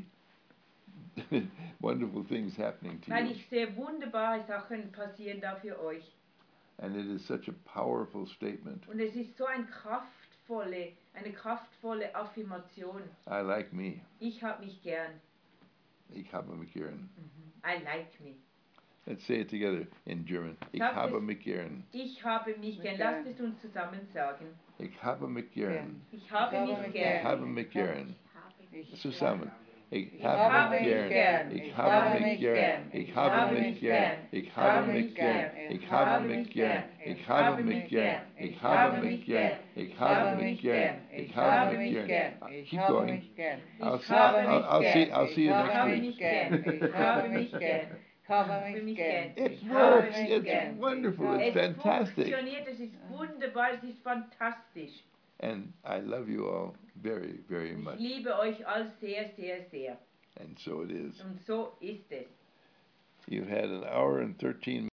wonderful things happening to Weil you. ich sehe wunderbare Sachen passieren da für euch. And it is such a powerful statement. Und es ist so ein kraftvolle, eine kraftvolle Affirmation. I like me. Ich habe mich gern. Ich habe mich gern. I like me. Let's say it together in German. Ich Sagt habe es- mich gern. Ich habe mich Mich gern. gern. Lasst es uns zusammen sagen. Ich habe mich gern. Ich habe mich Ich gern. habe mich gern. Ich Zusammen. Ich Ich habe habe mich mich gern. gern. Ich habe mich gern. Ich habe mich gern. Ich habe mich gern. Ich habe mich gern. Ich habe mich gern. Ich habe mich gern. Ich habe mich gern. Ich habe mich gern. Ich Keep habe going. mich gern. I'll Ich see, habe I'll, mich I'll see, gern. I'll see you Ich next habe week. mich gern. Ich habe mich gern. Ich habe Für mich mich gern. gern. It Ich habe works. mich It's gern. wonderful. Es It's fantastic. funktioniert, es ist wunderbar, es ist fantastisch. And I love you all very, very Ich much. liebe euch all sehr, sehr, sehr. And so it is. Und so ist es. You've had an hour and thirteen